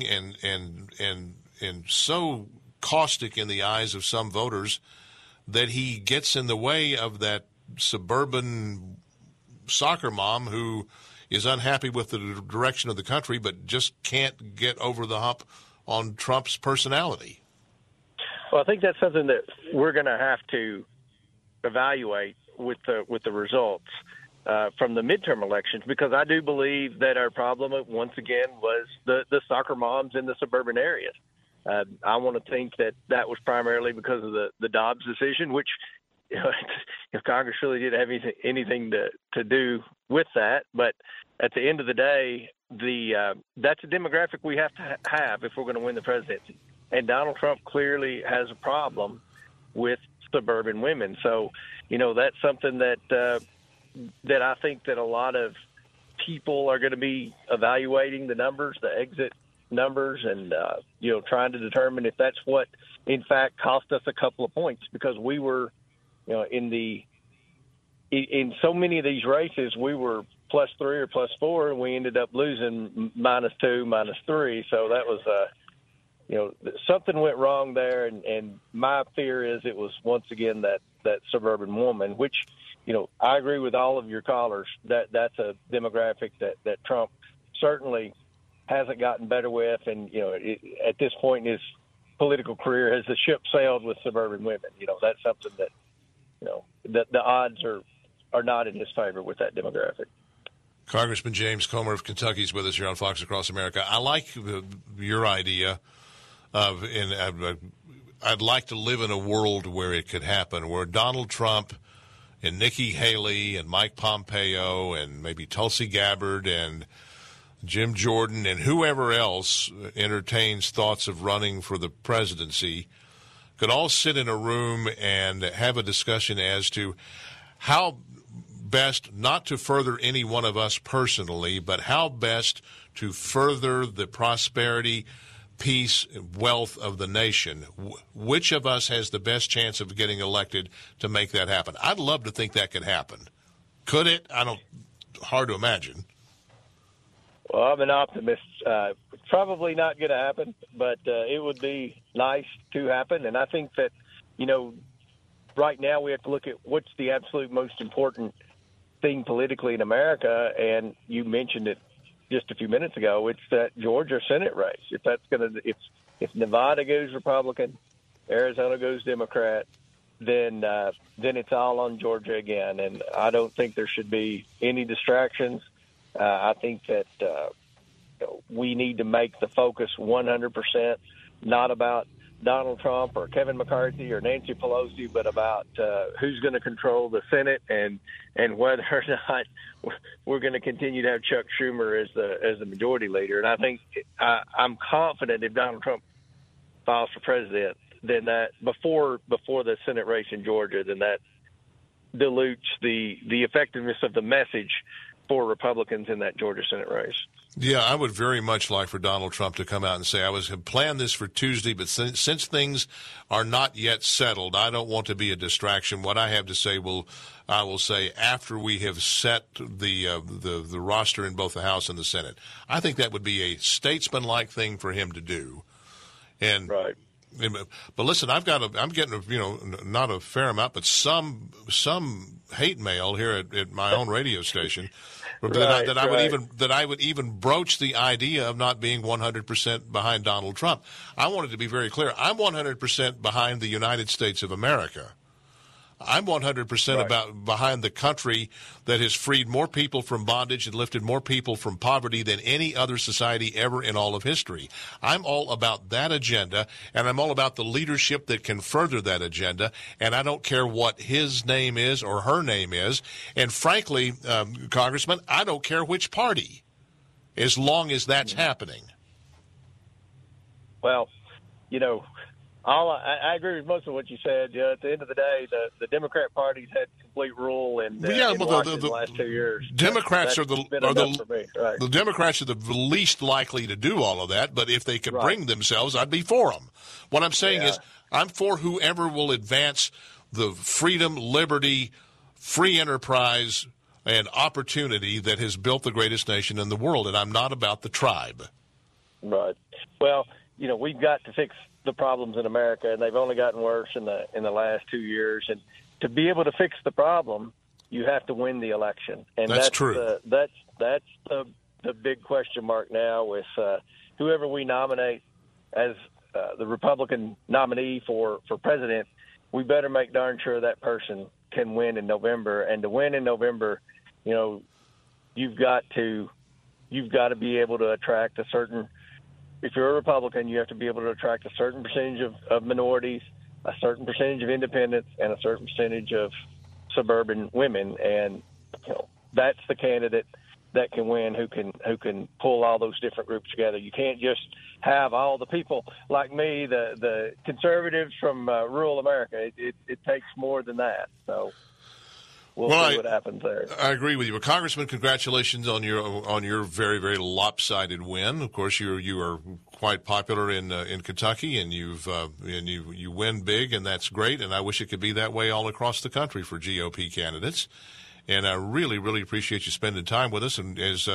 and so caustic in the eyes of some voters that he gets in the way of that suburban soccer mom who is unhappy with the direction of the country but just can't get over the hump on Trump's personality? Well, I think that's something that we're going to have to evaluate with the results from the midterm elections, because I do believe that our problem, once again, was the soccer moms in the suburban areas. I want to think that was primarily because of the Dobbs decision, which, if Congress really did have anything to do with that. But at the end of the day, that's a demographic we have to have if we're going to win the presidency. And Donald Trump clearly has a problem with suburban women. So, that's something that I think that a lot of people are going to be evaluating the numbers, the exit numbers, and, trying to determine if that's what, in fact, cost us a couple of points, because we were, in so many of these races, we were +3 or +4, and we ended up losing -2, -3. So that was, something went wrong there. And my fear is it was, once again, that suburban woman, which, I agree with all of your callers that that's a demographic that Trump certainly hasn't gotten better with. And, at this point in his political career, has the ship sailed with suburban women? That's something that, that the odds are not in his favor with that demographic. Congressman James Comer of Kentucky is with us here on Fox Across America. I like your idea of, and I'd like to live in a world where it could happen, where Donald Trump and Nikki Haley and Mike Pompeo and maybe Tulsi Gabbard and Jim Jordan and whoever else entertains thoughts of running for the presidency could all sit in a room and have a discussion as to how best, not to further any one of us personally, but how best to further the prosperity, peace, wealth of the nation. Which of us has the best chance of getting elected to make that happen? I'd love to think that could happen. Could it? Hard to imagine. Well, I'm an optimist. Probably not going to happen, but it would be nice to happen. And I think that, right now we have to look at what's the absolute most important thing politically in America. And you mentioned it just a few minutes ago. It's that Georgia Senate race. If Nevada goes Republican, Arizona goes Democrat, then it's all on Georgia again. And I don't think there should be any distractions. I think that we need to make the focus 100% not about Donald Trump or Kevin McCarthy or Nancy Pelosi, but about who's going to control the Senate and whether or not we're going to continue to have Chuck Schumer as the majority leader. And I think I'm confident if Donald Trump files for president, then that before the Senate race in Georgia, then that dilutes the effectiveness of the message for Republicans in that Georgia Senate race. Yeah, I would very much like for Donald Trump to come out and say, I had planned this for Tuesday, but since things are not yet settled, I don't want to be a distraction. What I have to say I will say after we have set the roster in both the House and the Senate. I think that would be a statesman-like thing for him to do. And right. But listen, I'm getting not a fair amount, but some hate mail here at my own radio station that I would even broach the idea of not being 100% behind Donald Trump. I wanted to be very clear. I'm 100% behind the United States of America. I'm 100% behind the country that has freed more people from bondage and lifted more people from poverty than any other society ever in all of history. I'm all about that agenda, and I'm all about the leadership that can further that agenda, and I don't care what his name is or her name is. And frankly, Congressman, I don't care which party, as long as that's happening. Well, you know, I agree with most of what you said. At the end of the day, the Democrat Party's had complete rule in Washington the last 2 years. Democrats are the right. The Democrats are the least likely to do all of that. But if they could bring themselves, I'd be for them. What I'm saying is, I'm for whoever will advance the freedom, liberty, free enterprise, and opportunity that has built the greatest nation in the world. And I'm not about the tribe. Right. Well, you know, we've got to fix the problems in America, and they've only gotten worse in the last 2 years. And to be able to fix the problem, you have to win the election. And that's true. That's the big question mark now with whoever we nominate as the Republican nominee for president. We better make darn sure that person can win in November. And to win in November, you know, you've got to be able to attract a certain. If you're a Republican, you have to be able to attract a certain percentage of minorities, a certain percentage of independents, and a certain percentage of suburban women. And you know, that's the candidate that can win, who can pull all those different groups together. You can't just have all the people like me, the conservatives from rural America. It takes more than that. So we'll see what happens there. I agree with you. Well, Congressman, congratulations on your very, very lopsided win. Of course, you are quite popular in Kentucky, and you win big, and that's great. And I wish it could be that way all across the country for GOP candidates. And I really, really appreciate you spending time with us. And as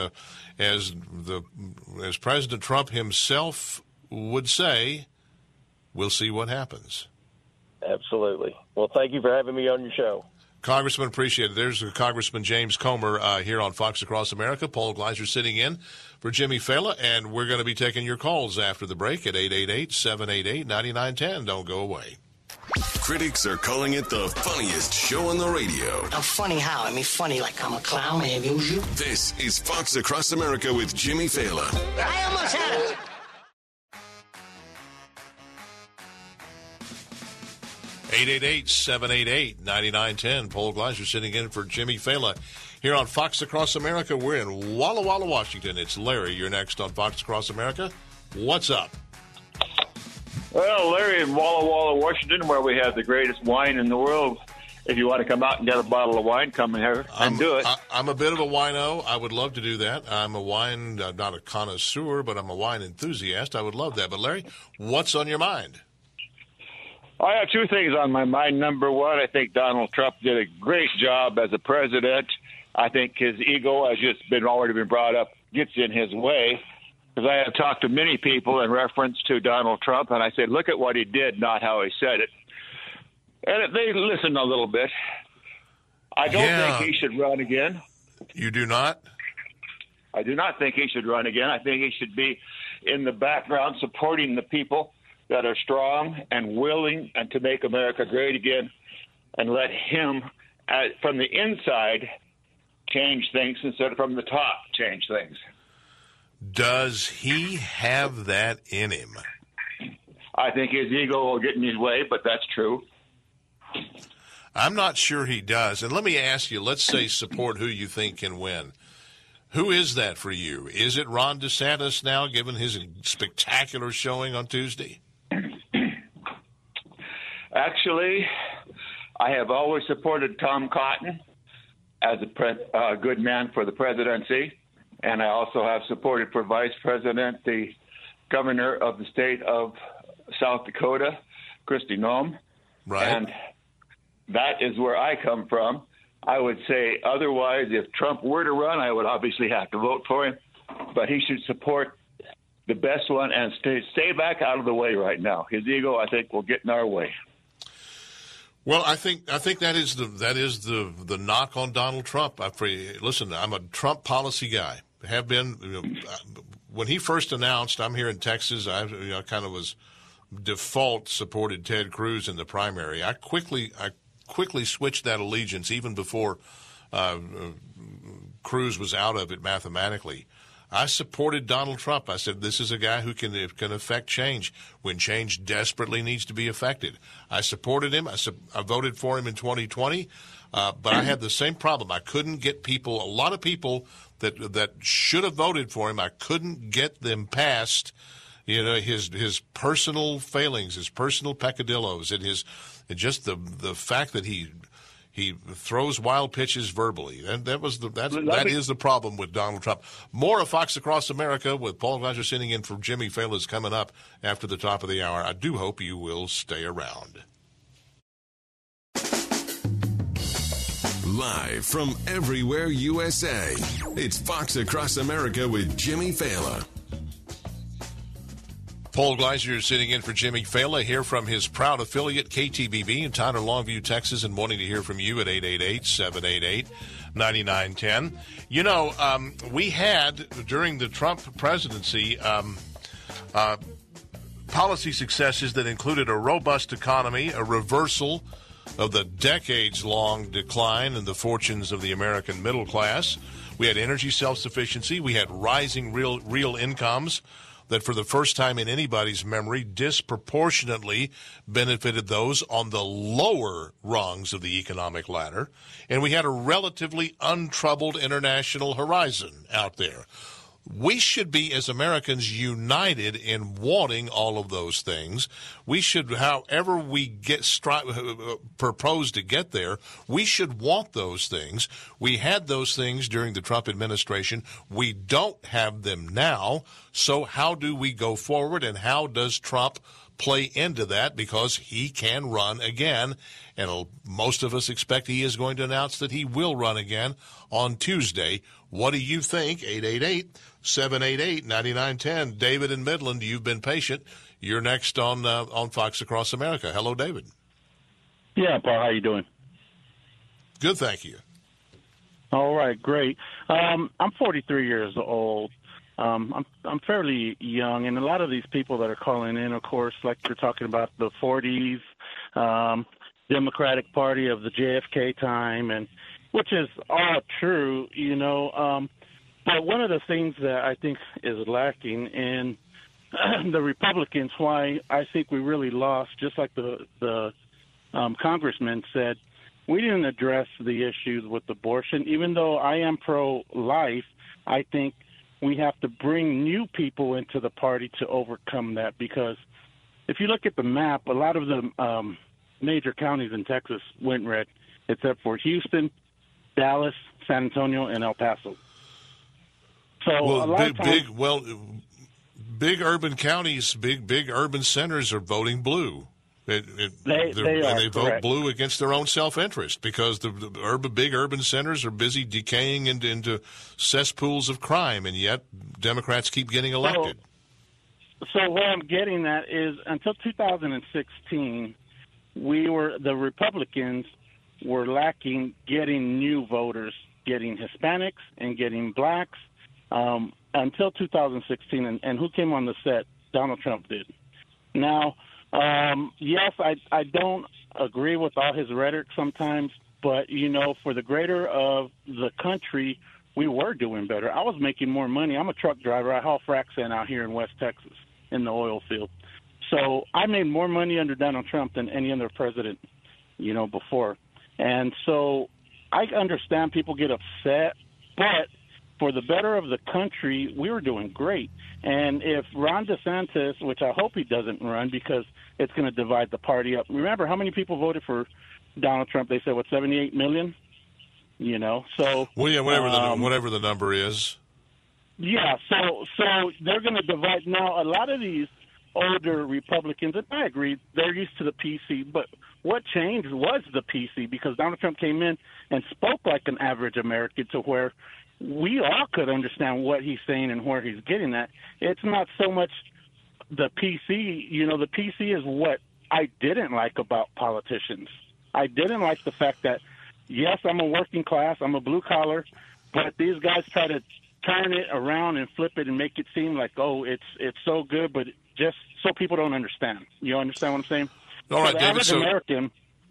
President Trump himself would say, we'll see what happens. Absolutely. Well, thank you for having me on your show. Congressman, appreciate it. There's Congressman James Comer here on Fox Across America. Paul Gleiser sitting in for Jimmy Fela, and we're going to be taking your calls after the break at 888-788-9910. Don't go away. Critics are calling it the funniest show on the radio. I'm funny how? I mean, funny like I'm a clown and amuse you? This is Fox Across America with Jimmy Fela. I almost had it. Eight 788-9910. Paul Gleiser sitting in for Jimmy Fela here on Fox Across America. We're in Walla Walla, Washington. It's Larry. You're next on Fox Across America. What's up? Well, Larry in Walla Walla, Washington, where we have the greatest wine in the world. If you want to come out and get a bottle of wine, come here and do it. I'm a bit of a wino. I would love to do that. I'm a wine, not a connoisseur, but I'm a wine enthusiast. I would love that. But, Larry, what's on your mind? I have two things on my mind. Number one, I think Donald Trump did a great job as a president. I think his ego, as just already been brought up, gets in his way. Because I have talked to many people in reference to Donald Trump, and I said, look at what he did, not how he said it. And they listened a little bit. I don't think he should run again. You do not? I do not think he should run again. I think he should be in the background supporting the people that are strong and willing and to make America great again, and let him, from the inside, change things instead of from the top change things. Does he have that in him? I think his ego will get in his way, but that's true. I'm not sure he does. And let me ask you, let's say support who you think can win. Who is that for you? Is it Ron DeSantis now, given his spectacular showing on Tuesday? Actually, I have always supported Tom Cotton as a good man for the presidency, and I also have supported for vice president the governor of the state of South Dakota, Kristi Noem. Right. And that is where I come from. I would say otherwise, if Trump were to run, I would obviously have to vote for him, but he should support the best one and stay back out of the way right now. His ego, I think, will get in our way. Well, I think that is the knock on Donald Trump. Listen, I'm a Trump policy guy. Have been when he first announced. I'm here in Texas. I kind of was default supported Ted Cruz in the primary. I quickly switched that allegiance even before Cruz was out of it mathematically. I supported Donald Trump. I said, this is a guy who can affect change when change desperately needs to be affected. I supported him. I voted for him in 2020, but I had the same problem. I couldn't get a lot of people that should have voted for him, I couldn't get them past You know, his personal failings, his personal peccadillos, and just the fact that he throws wild pitches verbally. And that is the problem with Donald Trump. More of Fox Across America with Paul Gleiser sitting in for Jimmy Failla is coming up after the top of the hour. I do hope you will stay around. Live from everywhere USA, it's Fox Across America with Jimmy Failla. Paul Gleiser is sitting in for Jimmy Failla, here from his proud affiliate, KTBB, in Tyler, Longview, Texas, and wanting to hear from you at 888-788-9910. You know, we had, during the Trump presidency, policy successes that included a robust economy, a reversal of the decades-long decline in the fortunes of the American middle class. We had energy self-sufficiency. We had rising real incomes that for the first time in anybody's memory disproportionately benefited those on the lower rungs of the economic ladder. And we had a relatively untroubled international horizon out there. We should be, as Americans, united in wanting all of those things. We should, however we propose to get there, we should want those things. We had those things during the Trump administration. We don't have them now. So how do we go forward, and how does Trump play into that? Because he can run again, and most of us expect he is going to announce that he will run again on Tuesday. What do you think? 888-788-9910. David in Midland, you've been patient. You're next on Fox Across America. Hello, David. Yeah, Paul, how you doing? Good, thank you. All right, great. I'm 43 years old. I'm fairly young, and a lot of these people that are calling in, of course, like you're talking about the 40s, Democratic Party of the JFK time, and which is all true, you know. But one of the things that I think is lacking in the Republicans, why I think we really lost, just like the congressman said, we didn't address the issues with abortion. Even though I am pro-life, I think we have to bring new people into the party to overcome that, because if you look at the map, a lot of the major counties in Texas went red, except for Houston, Dallas, San Antonio, and El Paso. So big urban counties, big urban centers are voting blue. They vote blue against their own self-interest, because the big urban centers are busy decaying into cesspools of crime, and yet Democrats keep getting elected. So what I'm getting at is, until 2016, the Republicans were lacking getting new voters, getting Hispanics and getting blacks, until 2016. And who came on the set? Donald Trump did. Now, yes, I don't agree with all his rhetoric sometimes, but, you know, for the greater of the country, we were doing better. I was making more money. I'm a truck driver. I haul frac sand out here in West Texas in the oil field. So I made more money under Donald Trump than any other president, you know, before. And so I understand people get upset, but for the better of the country, we were doing great. And if Ron DeSantis, which I hope he doesn't run because it's going to divide the party up. Remember how many people voted for Donald Trump? They said, 78 million? You know, so. Well, yeah, whatever the number is. Yeah, so they're going to divide. Now, a lot of these older Republicans, and I agree, they're used to the PC, but what changed was the PC, because Donald Trump came in and spoke like an average American, to where we all could understand what he's saying and where he's getting at. It's not so much the PC. You know, the PC is what I didn't like about politicians. I didn't like the fact that, yes, I'm a working class, I'm a blue collar, but these guys try to turn it around and flip it and make it seem like, oh, it's so good, but just so people don't understand. You understand what I'm saying? All right, David. So American,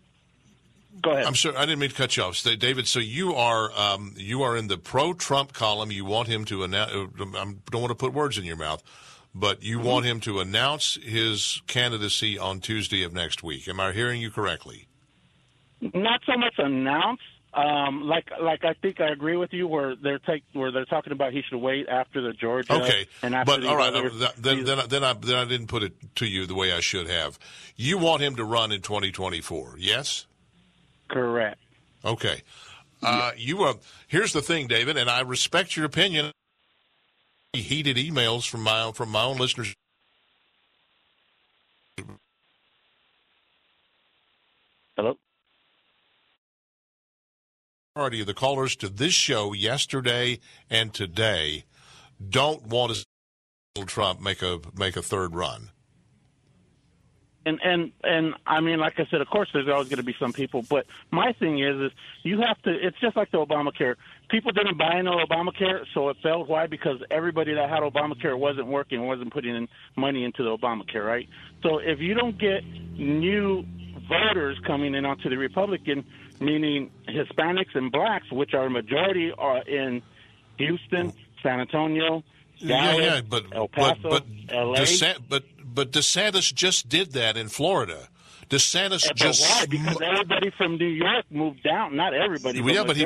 go ahead. I'm sorry, I didn't mean to cut you off, David. So you are in the pro-Trump column. You want him to announce. I don't want to put words in your mouth, but you want him to announce his candidacy on Tuesday of next week. Am I hearing you correctly? Not so much announce, Like I think I agree with you where they're talking about he should wait after the Georgia. Okay, and after but all right, others, then I didn't put it to you the way I should have. You want him to run in 2024, yes? Correct. Okay. Here's the thing, David, and I respect your opinion. Heated emails from my own listeners. Hello? Majority of the callers to this show yesterday and today don't want to see Donald Trump make a third run. And I mean, like I said, of course, there's always going to be some people. But my thing is you have to. It's just like the Obamacare. People didn't buy into Obamacare, so it failed. Why? Because everybody that had Obamacare wasn't working, wasn't putting in money into the Obamacare, right? So if you don't get new voters coming in onto the Republican, meaning Hispanics and blacks, which are a majority, are in Houston, San Antonio, Dallas, El Paso, LA. But DeSantis just did that in Florida. DeSantis just why? Because everybody from New York moved down. Not everybody. Yeah, but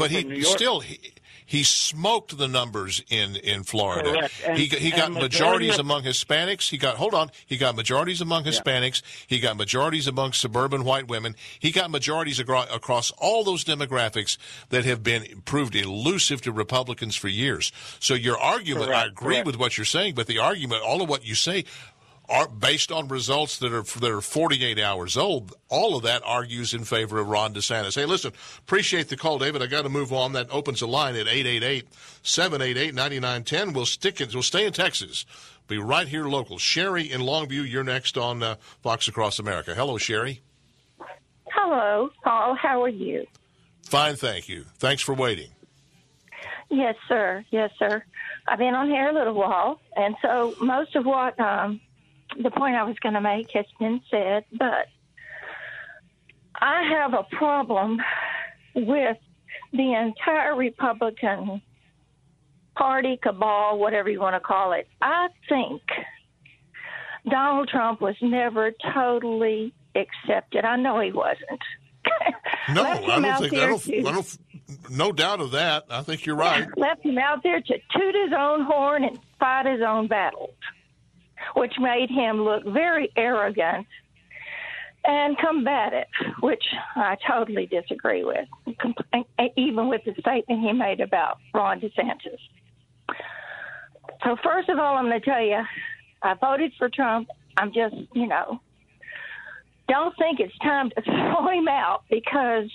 he smoked the numbers in Florida. Correct. He got majorities among Hispanics. He got majorities among Hispanics. He got majorities among suburban white women. He got majorities across all those demographics that have been proved elusive to Republicans for years. So your argument, I agree with what you're saying, but the argument, all of what you say, are based on results that are 48 hours old. All of that argues in favor of Ron DeSantis. Hey, listen, appreciate the call, David. I got to move on. That opens a line at 888-788-9910. We'll stay in Texas. Be right here local. Sherry in Longview, you're next on Fox Across America. Hello, Sherry. Hello, Paul. How are you? Fine, thank you. Thanks for waiting. Yes, sir. Yes, sir. I've been on here a little while, and so most of what the point I was going to make has been said, but I have a problem with the entire Republican Party, cabal, whatever you want to call it. I think Donald Trump was never totally accepted. I know he wasn't. No, no doubt of that. I think you're right. Left him out there to toot his own horn and fight his own battles, which made him look very arrogant and combative, which I totally disagree with, even with the statement he made about Ron DeSantis. So first of all, I'm going to tell you, I voted for Trump. I'm just, don't think it's time to throw him out because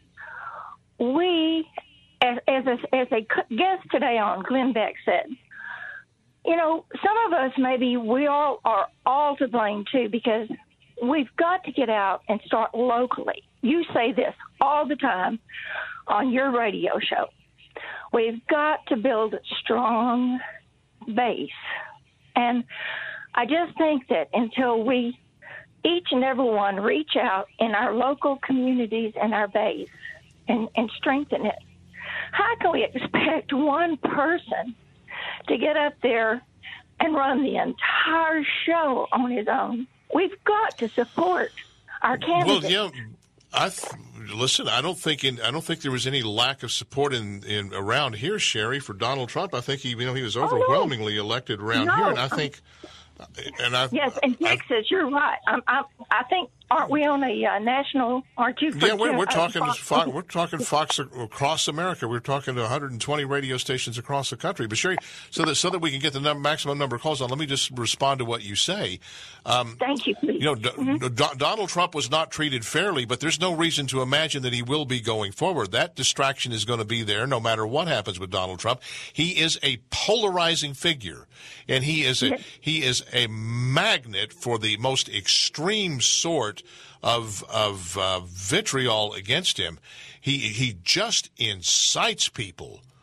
we, as a guest today on, Glenn Beck said, some of us, maybe we all are all to blame, too, because we've got to get out and start locally. You say this all the time on your radio show. We've got to build a strong base. And I just think that until we, each and every one, reach out in our local communities and our base and strengthen it, how can we expect one person to get up there and run the entire show on his own? We've got to support our candidates. Well, listen, I don't think there was any lack of support in around here, Sherry, for Donald Trump. I think he was overwhelmingly elected around here, and I think. Yes, in Texas, you're right. I think, aren't we on a national? Aren't you? Yeah, we're talking. We're talking Fox across America. We're talking to 120 radio stations across the country. But Sherry, so that we can get the maximum number of calls on, let me just respond to what you say. Thank you. Please. Donald Trump was not treated fairly, but there's no reason to imagine that he will be going forward. That distraction is going to be there no matter what happens with Donald Trump. He is a polarizing figure, and he is a magnet for the most extreme sort of vitriol against him. He just incites people,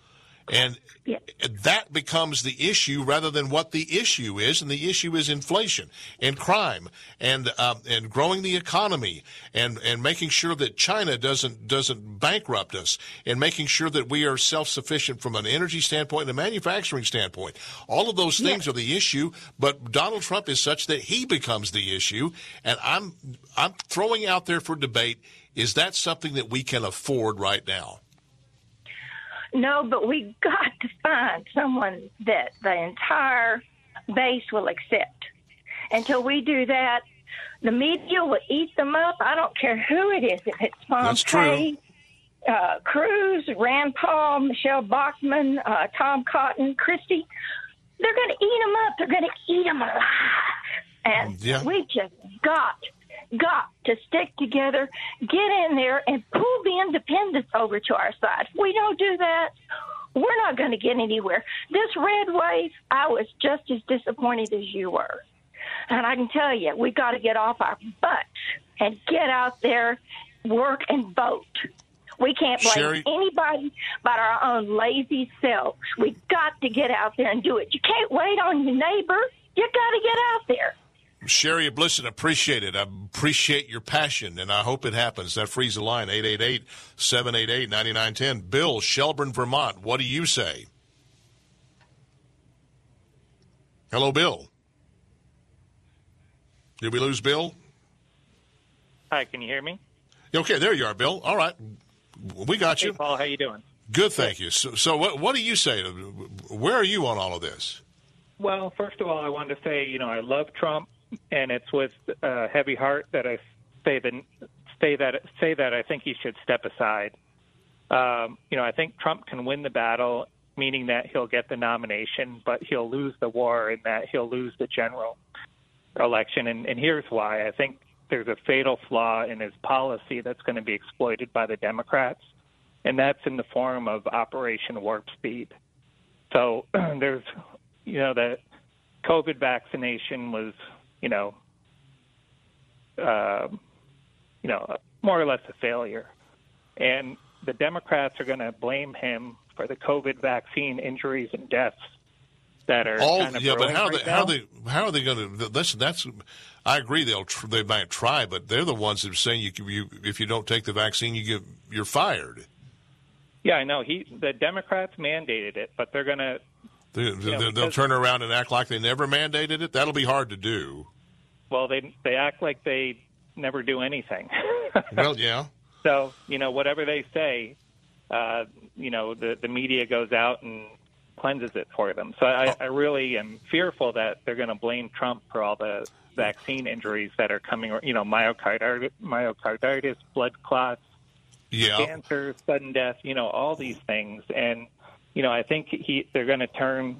And that becomes the issue rather than what the issue is, and the issue is inflation and crime and growing the economy and making sure that China doesn't bankrupt us and making sure that we are self-sufficient from an energy standpoint and a manufacturing standpoint. All of those things are the issue, but Donald Trump is such that he becomes the issue, and I'm throwing out there for debate, is that something that we can afford right now? No, but we got to find someone that the entire base will accept. Until we do that, the media will eat them up. I don't care who it is. If it's Pompeo, Cruz, Rand Paul, Michelle Bachmann, Tom Cotton, Christie, they're going to eat them up. They're going to eat them alive. And we just got to stick together, get in there, and pull the independents over to our side. If we don't do that, we're not going to get anywhere. This red wave, I was just as disappointed as you were. And I can tell you, we got to get off our butts and get out there, work, and vote. We can't blame anybody but our own lazy selves. We got to get out there and do it. You can't wait on your neighbor. You got to get out there. Sherry Blisson, appreciate it. I appreciate your passion, and I hope it happens. That frees the line, 888-788-9910. Bill, Shelburne, Vermont, what do you say? Hello, Bill. Did we lose Bill? Hi, can you hear me? Okay, there you are, Bill. All right. We got you. Hey, Paul, how you doing? Good, thank you. So what do you say? Where are you on all of this? Well, first of all, I wanted to say, I love Trump. And it's with a heavy heart that I say that I think he should step aside. I think Trump can win the battle, meaning that he'll get the nomination, but he'll lose the war and that he'll lose the general election. And here's why. I think there's a fatal flaw in his policy that's going to be exploited by the Democrats, and that's in the form of Operation Warp Speed. So there's, the COVID vaccination was, more or less a failure. And the Democrats are going to blame him for the COVID vaccine injuries and deaths that are kind of but how are they going to listen? I agree they might try, but they're the ones that are saying if you don't take the vaccine, you're fired. Yeah, I know. The Democrats mandated it, but they're going to they'll turn around and act like they never mandated it. That'll be hard to do. Well, they act like they never do anything. Well, yeah. So, whatever they say, the media goes out and cleanses it for them. So I really am fearful that they're going to blame Trump for all the vaccine injuries that are coming, myocarditis, blood clots, cancer, sudden death, all these things. And, I think they're going to turn,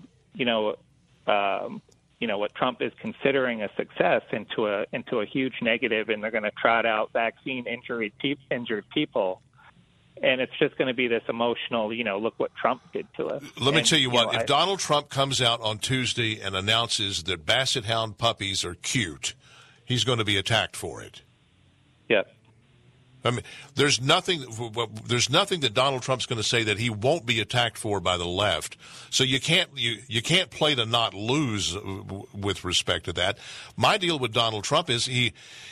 what Trump is considering a success into a huge negative, and they're going to trot out vaccine injured people, and it's just going to be this emotional, look what Trump did to us. Let me tell you what, if Donald Trump comes out on Tuesday and announces that Basset Hound puppies are cute, he's going to be attacked for it. Yes. I mean, there's nothing that Donald Trump's going to say that he won't be attacked for by the left. So you can't play to not lose with respect to that. My deal with Donald Trump is he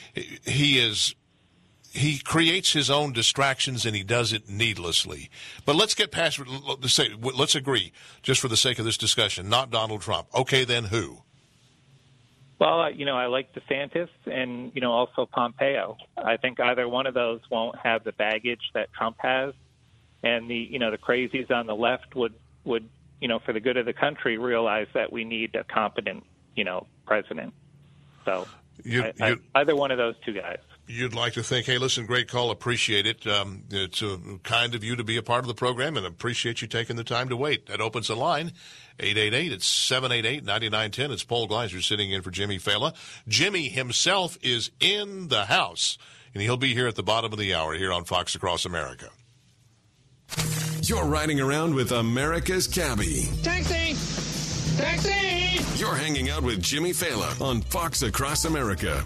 creates his own distractions and he does it needlessly. But let's get past. Let's agree, just for the sake of this discussion, not Donald Trump. Okay, then who? Well, I like DeSantis and, also Pompeo. I think either one of those won't have the baggage that Trump has. And the crazies on the left would, for the good of the country, realize that we need a competent, president. So either one of those two guys. You'd like to think, hey, listen, great call, appreciate it. It's kind of you to be a part of the program, and appreciate you taking the time to wait. That opens the line, 888-788-9910. It's Paul Gleiser sitting in for Jimmy Fela. Jimmy himself is in the house, and he'll be here at the bottom of the hour here on Fox Across America. You're riding around with America's Cabbie. Taxi! Taxi! You're hanging out with Jimmy Fela on Fox Across America.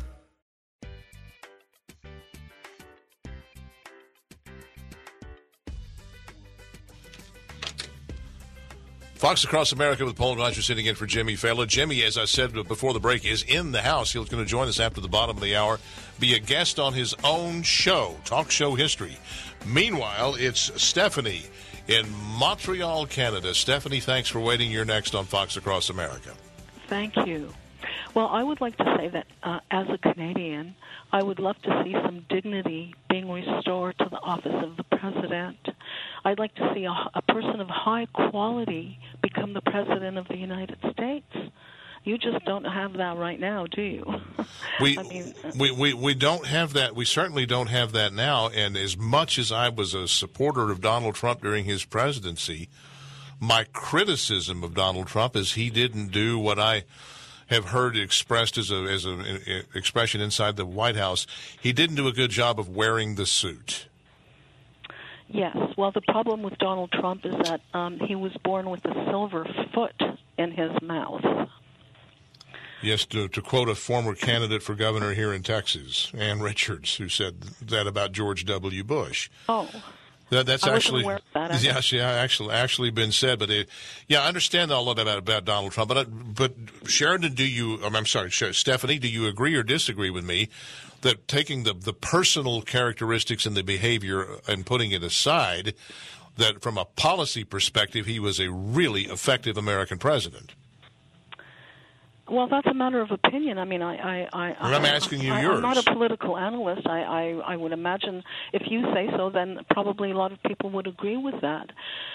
Fox Across America with Paul Glasser sitting in for Jimmy Fallon. Jimmy, as I said before the break, is in the house. He's going to join us after the bottom of the hour, be a guest on his own show, Talk Show History. Meanwhile, it's Stephanie in Montreal, Canada. Stephanie, thanks for waiting. You're next on Fox Across America. Thank you. Well, I would like to say that as a Canadian, I would love to see some dignity being restored to the office of the president. I'd like to see a person of high quality become the president of the United States. You just don't have that right now, do you? We don't have that. We certainly don't have that now. And as much as I was a supporter of Donald Trump during his presidency, my criticism of Donald Trump is he didn't do what I have heard expressed as an expression inside the White House. He didn't do a good job of wearing the suit. Yes. Well, the problem with Donald Trump is that he was born with a silver foot in his mouth. Yes, to quote a former candidate for governor here in Texas, Ann Richards, who said that about George W. Bush. Oh. That's actually, actually been said. But I understand all of that about Donald Trump. But Sheridan, Stephanie, do you agree or disagree with me that taking the personal characteristics and the behavior and putting it aside, that from a policy perspective, he was a really effective American president? Well, that's a matter of opinion. I mean, I'm asking you yours. I'm not a political analyst. I would imagine if you say so, then probably a lot of people would agree with that.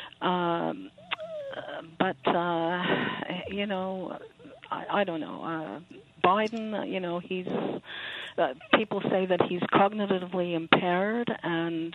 But you know, I don't know. Biden, you know, he's. People say that he's cognitively impaired and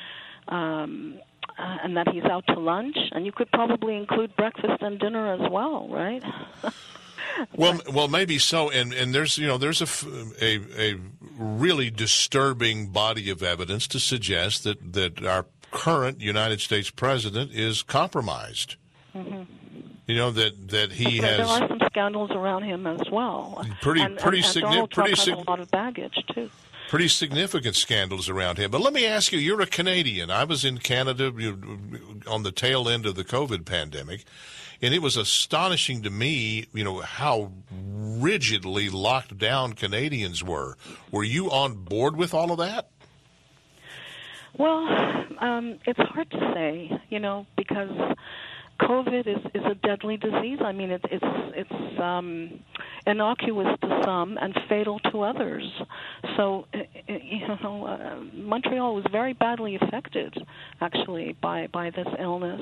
that he's out to lunch, and you could probably include breakfast and dinner as well, right? Well, maybe so, and there's a really disturbing body of evidence to suggest that our current United States president is compromised. Mm-hmm. You know that he has. There are some scandals around him as well. Pretty Donald Trump has a lot of baggage too. Pretty significant scandals around him. But let me ask you, you're a Canadian. I was in Canada on the tail end of the COVID pandemic. And it was astonishing to me, you know, how rigidly locked down Canadians were. Were you on board with all of that? Well, it's hard to say, you know, because COVID is a deadly disease. I mean, it's innocuous to some and fatal to others. So, you know, Montreal was very badly affected, actually, by this illness.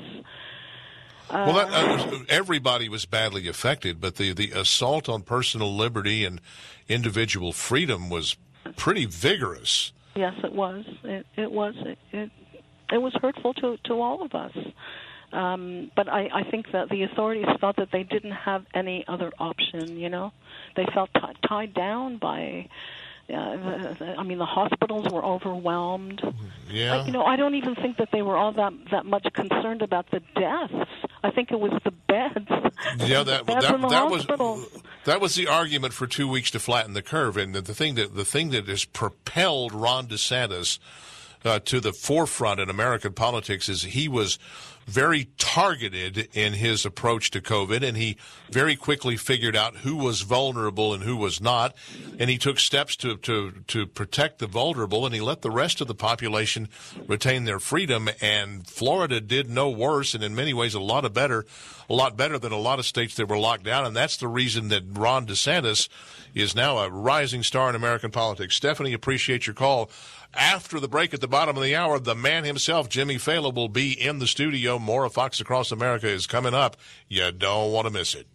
Well, everybody was badly affected, but the assault on personal liberty and individual freedom was pretty vigorous. Yes, it was. It was hurtful to all of us. But I think that the authorities felt that they didn't have any other option. You know, they felt tied down by. I mean, the hospitals were overwhelmed. Yeah. You know, I don't even think that they were all that much concerned about the deaths. I think it was the beds. Yeah, that was the argument for 2 weeks to flatten the curve. And the thing that has propelled Ron DeSantis to the forefront in American politics is he was very targeted in his approach to COVID, and he very quickly figured out who was vulnerable and who was not, and he took steps to protect the vulnerable, and he let the rest of the population retain their freedom. And Florida did no worse, and in many ways a lot better than a lot of states that were locked down, and that's the reason that Ron DeSantis is now a rising star in American politics. Stephanie, appreciate your call. After the break at the bottom of the hour, the man himself, Jimmy Fallon, will be in the studio. More of Fox Across America is coming up. You don't want to miss it.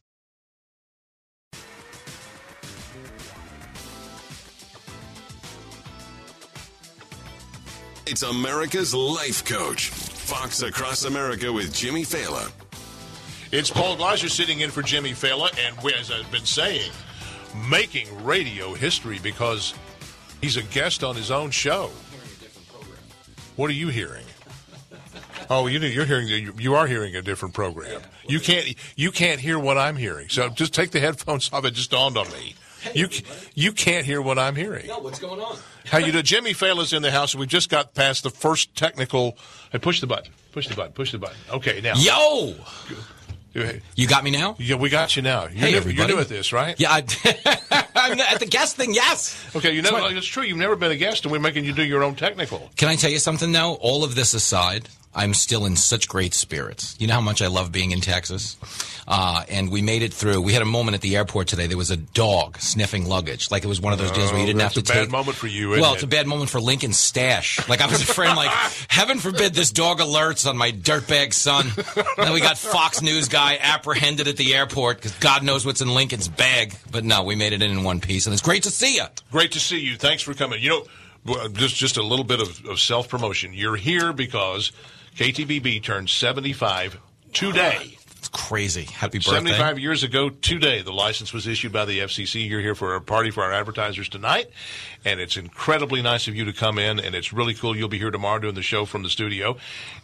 It's America's Life Coach. Fox Across America with Jimmy Fallon. It's Paul Glasser sitting in for Jimmy Fallon, and as I've been saying, making radio history because he's a guest on his own show. What are you hearing? Oh, you are hearing a different program. You can't hear what I'm hearing. So just take the headphones off. It just dawned on me. You can't hear what I'm hearing. No, what's going on? How you do? Jimmy Fallon's in the house. We just got past the first technical. Hey, push the button. Push the button. Okay, now. Yo! You got me now? Yeah, we got you now. Hey, everybody. You're new at this, right? Yeah, I'm at the guest thing, yes. Okay, it's true. You've never been a guest, and we're making you do your own technical. Can I tell you something, though? All of this aside, I'm still in such great spirits. You know how much I love being in Texas? And we made it through. We had a moment at the airport today. There was a dog sniffing luggage. Like it was one of those deals where you didn't have to take... It's a bad moment for you, isn't Well, it's a bad moment for Lincoln's stash. Like I was afraid, heaven forbid this dog alerts on my dirtbag son. And then we got Fox News guy apprehended at the airport because God knows what's in Lincoln's bag. But no, we made it in one piece. And it's great to see you. Great to see you. Thanks for coming. You know, just a little bit of self-promotion. You're here because KTBB turned 75 today. It's crazy. Happy birthday. 75 years ago today, the license was issued by the FCC. You're here for a party for our advertisers tonight, and it's incredibly nice of you to come in, and it's really cool. You'll be here tomorrow doing the show from the studio,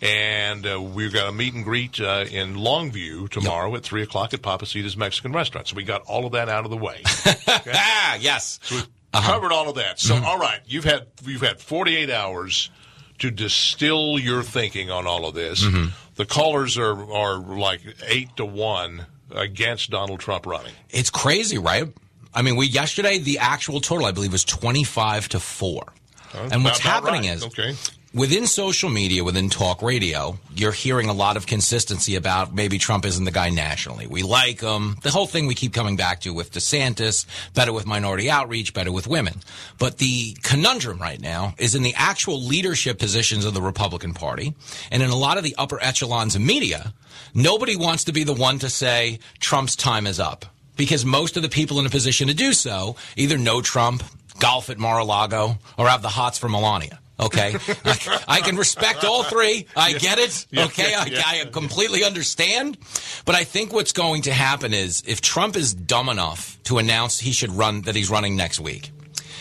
and we've got a meet and greet in Longview tomorrow at 3 o'clock at Papacita's Mexican Restaurant. So we got all of that out of the way. Okay? Yes. So we've covered all of that. So, all right, you've had 48 hours to distill your thinking on all of this. The callers are like 8-1 against Donald Trump running. It's crazy, right? I mean, yesterday the actual total, I believe, was 25-4. And what's happening is, within social media, within talk radio, you're hearing a lot of consistency about maybe Trump isn't the guy nationally. We like him. The whole thing we keep coming back to with DeSantis, better with minority outreach, better with women. But the conundrum right now is in the actual leadership positions of the Republican Party and in a lot of the upper echelons of media, nobody wants to be the one to say Trump's time is up. Because most of the people in a position to do so either know Trump, golf at Mar-a-Lago, or have the hots for Melania. Okay, I can respect all three. I get it. Okay, I completely understand. But I think what's going to happen is if Trump is dumb enough to announce he should run, that he's running next week,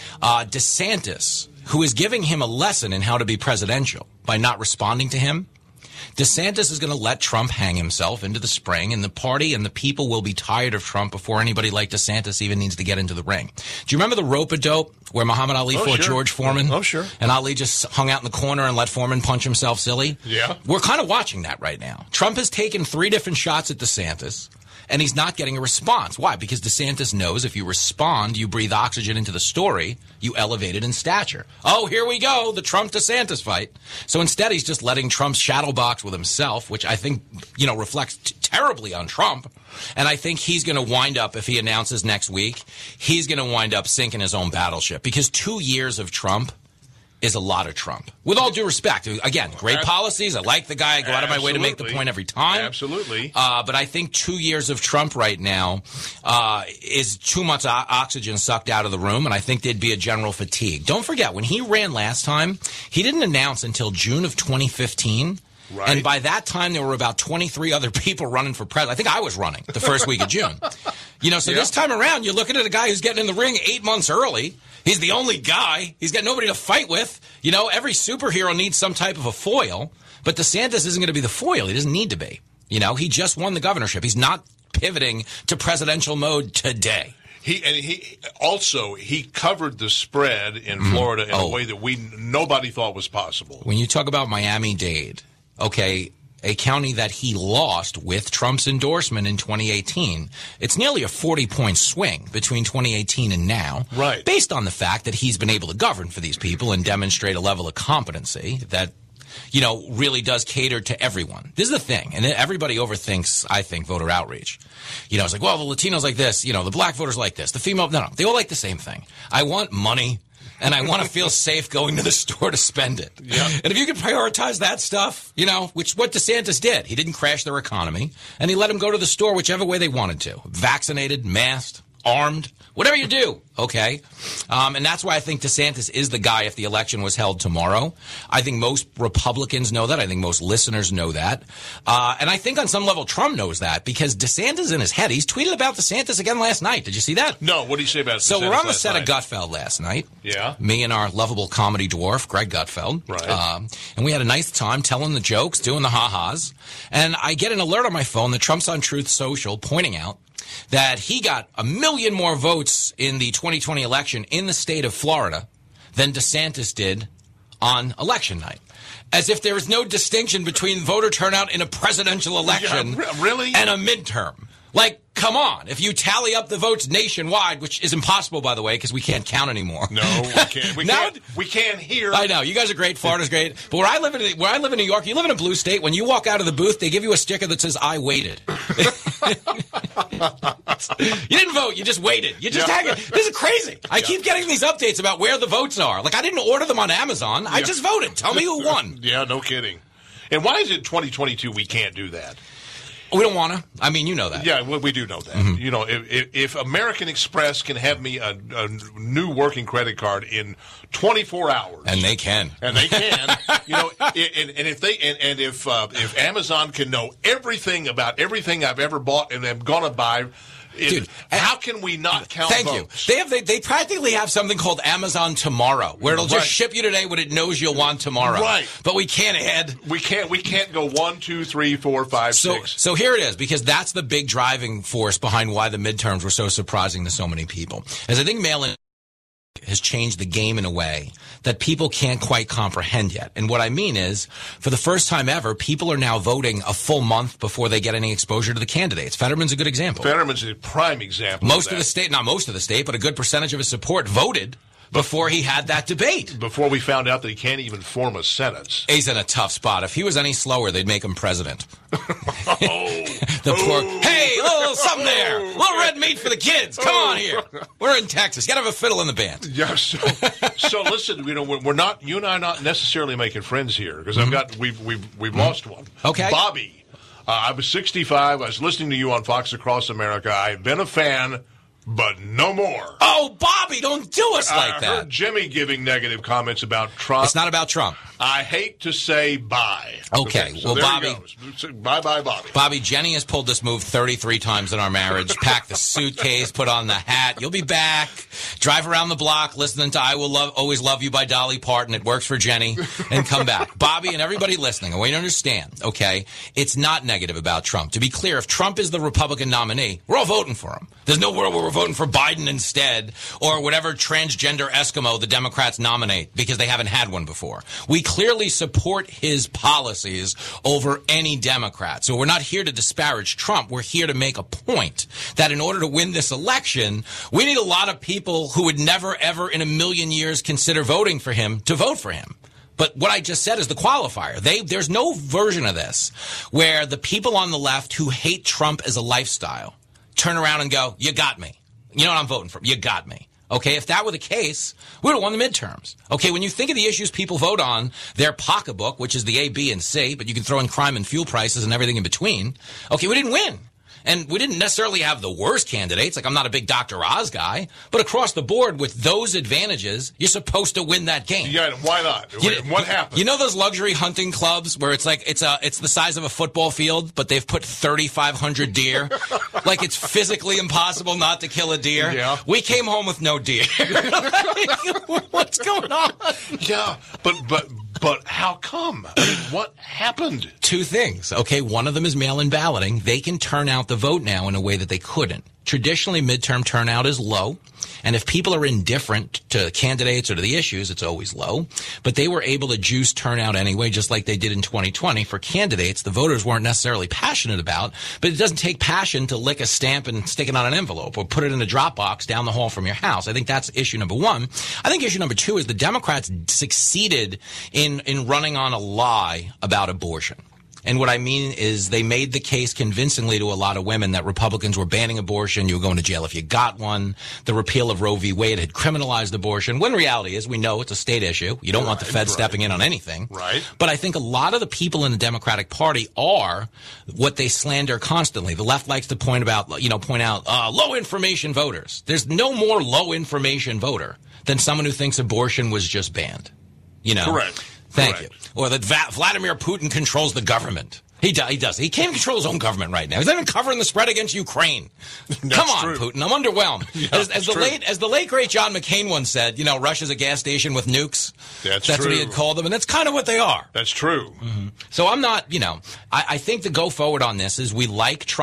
DeSantis, who is giving him a lesson in how to be presidential by not responding to him, DeSantis is going to let Trump hang himself into the spring, and the party and the people will be tired of Trump before anybody like DeSantis even needs to get into the ring. Do you remember the rope-a-dope where Muhammad Ali fought George Foreman? Oh, sure. And Ali just hung out in the corner and let Foreman punch himself silly? Yeah. We're kind of watching that right now. Trump has taken 3 different shots at DeSantis, and he's not getting a response. Why? Because DeSantis knows if you respond, you breathe oxygen into the story, you elevate it in stature. Oh, here we go, the Trump-DeSantis fight. So instead, he's just letting Trump shadow box with himself, which I think, reflects terribly on Trump. And I think he's going to wind up, if he announces next week, he's going to wind up sinking his own battleship. Because 2 years of Trump is a lot of Trump. With all due respect, again, great policies. I like the guy. I go out of my way to make the point every time. Absolutely. But I think 2 years of Trump right now is too much oxygen sucked out of the room, and I think there'd be a general fatigue. Don't forget, when he ran last time, he didn't announce until June of 2015. Right. And by that time, there were about 23 other people running for president. I think I was running the first week of June. So this time around, you're looking at a guy who's getting in the ring 8 months early. He's the only guy. He's got nobody to fight with. Every superhero needs some type of a foil. But DeSantis isn't going to be the foil. He doesn't need to be. He just won the governorship. He's not pivoting to presidential mode today. He covered the spread in Florida in a way that nobody thought was possible. When you talk about Miami-Dade, okay, a county that he lost with Trump's endorsement in 2018, it's nearly a 40-point swing between 2018 and now, right? Based on the fact that he's been able to govern for these people and demonstrate a level of competency that, really does cater to everyone. This is the thing, and everybody overthinks, I think, voter outreach. It's like, well, the Latinos like this, the black voters like this, the female, no, they all like the same thing. I want money. And I want to feel safe going to the store to spend it. Yeah. And if you can prioritize that stuff, which what DeSantis did, he didn't crash their economy, and he let them go to the store whichever way they wanted to. Vaccinated, masked, armed, whatever you do, okay? And that's why I think DeSantis is the guy if the election was held tomorrow. I think most Republicans know that. I think most listeners know that. And I think on some level Trump knows that because DeSantis in his head. He's tweeted about DeSantis again last night. Did you see that? No, what did he say about DeSantis? So we're on the set of Gutfeld last night. Yeah. Me and our lovable comedy dwarf, Greg Gutfeld. Right. And we had a nice time telling the jokes, doing the ha-has. And I get an alert on my phone that Trump's on Truth Social pointing out that he got 1 million more votes in the 2020 election in the state of Florida than DeSantis did on election night. As if there is no distinction between voter turnout in a presidential election really? And a midterm. Like, come on. If you tally up the votes nationwide, which is impossible, by the way, because we can't count anymore. No, we can't. We can't hear. I know. You guys are great. Florida's great. But where I live in New York, you live in a blue state. When you walk out of the booth, they give you a sticker that says, I waited. You didn't vote. You just waited. You just hang it. This is crazy. I keep getting these updates about where the votes are. Like, I didn't order them on Amazon. I just voted. Tell me who won. Yeah, no kidding. And why is it 2022 we can't do that? We don't want to. I mean, you know that. Yeah, well, we do know that. Mm-hmm. You know, if American Express can have me a new working credit card in 24 hours, and they can, you know, if Amazon can know everything about everything I've ever bought and am gonna buy. Dude, how can we not count votes? Thank you. They practically have something called Amazon Tomorrow, where it'll just ship you today what it knows you'll want tomorrow. Right. But we can't add. We can't go 1, 2, 3, 4, 5, 6. So here it is, because that's the big driving force behind why the midterms were so surprising to so many people. As I think mail-in has changed the game in a way that people can't quite comprehend yet. And what I mean is, for the first time ever, people are now voting a full month before they get any exposure to the candidates. Fetterman's a good example. Fetterman's a prime example. Most of the state, not most of the state, but a good percentage of his support voted before he had that debate. Before we found out that he can't even form a sentence. He's in a tough spot. If he was any slower, they'd make him president. Hey, little something there. Little red meat for the kids. Come on here. We're in Texas. You gotta have a fiddle in the band. Yeah, so listen, you know, we're not, you and I are not necessarily making friends here, because we've lost one. Okay. Bobby, I was 65. I was listening to you on Fox Across America. I've been a fan, but no more. Oh, Bobby, don't do us like that. I heard Jimmy giving negative comments about Trump. It's not about Trump. I hate to say bye. Okay, so well, Bobby. Bye-bye, Bobby. Bobby, Jenny has pulled this move 33 times in our marriage. Pack the suitcase, put on the hat. You'll be back. Drive around the block listening to I Will Always Love You by Dolly Parton. It works for Jenny. And come back. Bobby and everybody listening, I want you to understand, okay, it's not negative about Trump. To be clear, if Trump is the Republican nominee, we're all voting for him. There's no world where we're voting for Biden instead, or whatever transgender Eskimo the Democrats nominate, because they haven't had one before. We clearly support his policies over any Democrat. So we're not here to disparage Trump. We're here to make a point that in order to win this election, we need a lot of people who would never, ever in a million years consider voting for him to vote for him. But what I just said is the qualifier. There's no version of this where the people on the left who hate Trump as a lifestyle turn around and go, you got me. You know what I'm voting for? You got me. Okay, if that were the case, we would have won the midterms. Okay, when you think of the issues people vote on, their pocketbook, which is the A, B, and C, but you can throw in crime and fuel prices and everything in between. Okay, we didn't win. And we didn't necessarily have the worst candidates. Like, I'm not a big Dr. Oz guy. But across the board, with those advantages, you're supposed to win that game. Yeah, why not? What happened? You know those luxury hunting clubs where it's like it's the size of a football field, but they've put 3,500 deer? Like, it's physically impossible not to kill a deer? Yeah. We came home with no deer. What's going on? Yeah, but how come? I mean, what happened? Two things. Okay, one of them is mail-in balloting. They can turn out the vote now in a way that they couldn't. Traditionally, midterm turnout is low, and if people are indifferent to candidates or to the issues, it's always low. But they were able to juice turnout anyway, just like they did in 2020 for candidates the voters weren't necessarily passionate about. But it doesn't take passion to lick a stamp and stick it on an envelope or put it in a drop box down the hall from your house. I think that's issue number one. I think issue number two is the Democrats succeeded in running on a lie about abortion. And what I mean is they made the case convincingly to a lot of women that Republicans were banning abortion. You were going to jail if you got one. The repeal of Roe v. Wade had criminalized abortion. When reality is, we know it's a state issue. You don't want the Fed stepping in on anything. Right. But I think a lot of the people in the Democratic Party are what they slander constantly. The left likes to point out low information voters. There's no more low information voter than someone who thinks abortion was just banned. You know? Correct. Thank you. Or that Vladimir Putin controls the government. He does. He can't control his own government right now. He's not even covering the spread against Ukraine. Come on, true. Putin. I'm underwhelmed. Yeah, as the late great John McCain once said, Russia's a gas station with nukes. That's what he had called them, and that's kind of what they are. That's true. Mm-hmm. So I'm not, I think the go forward on this is we like Trump.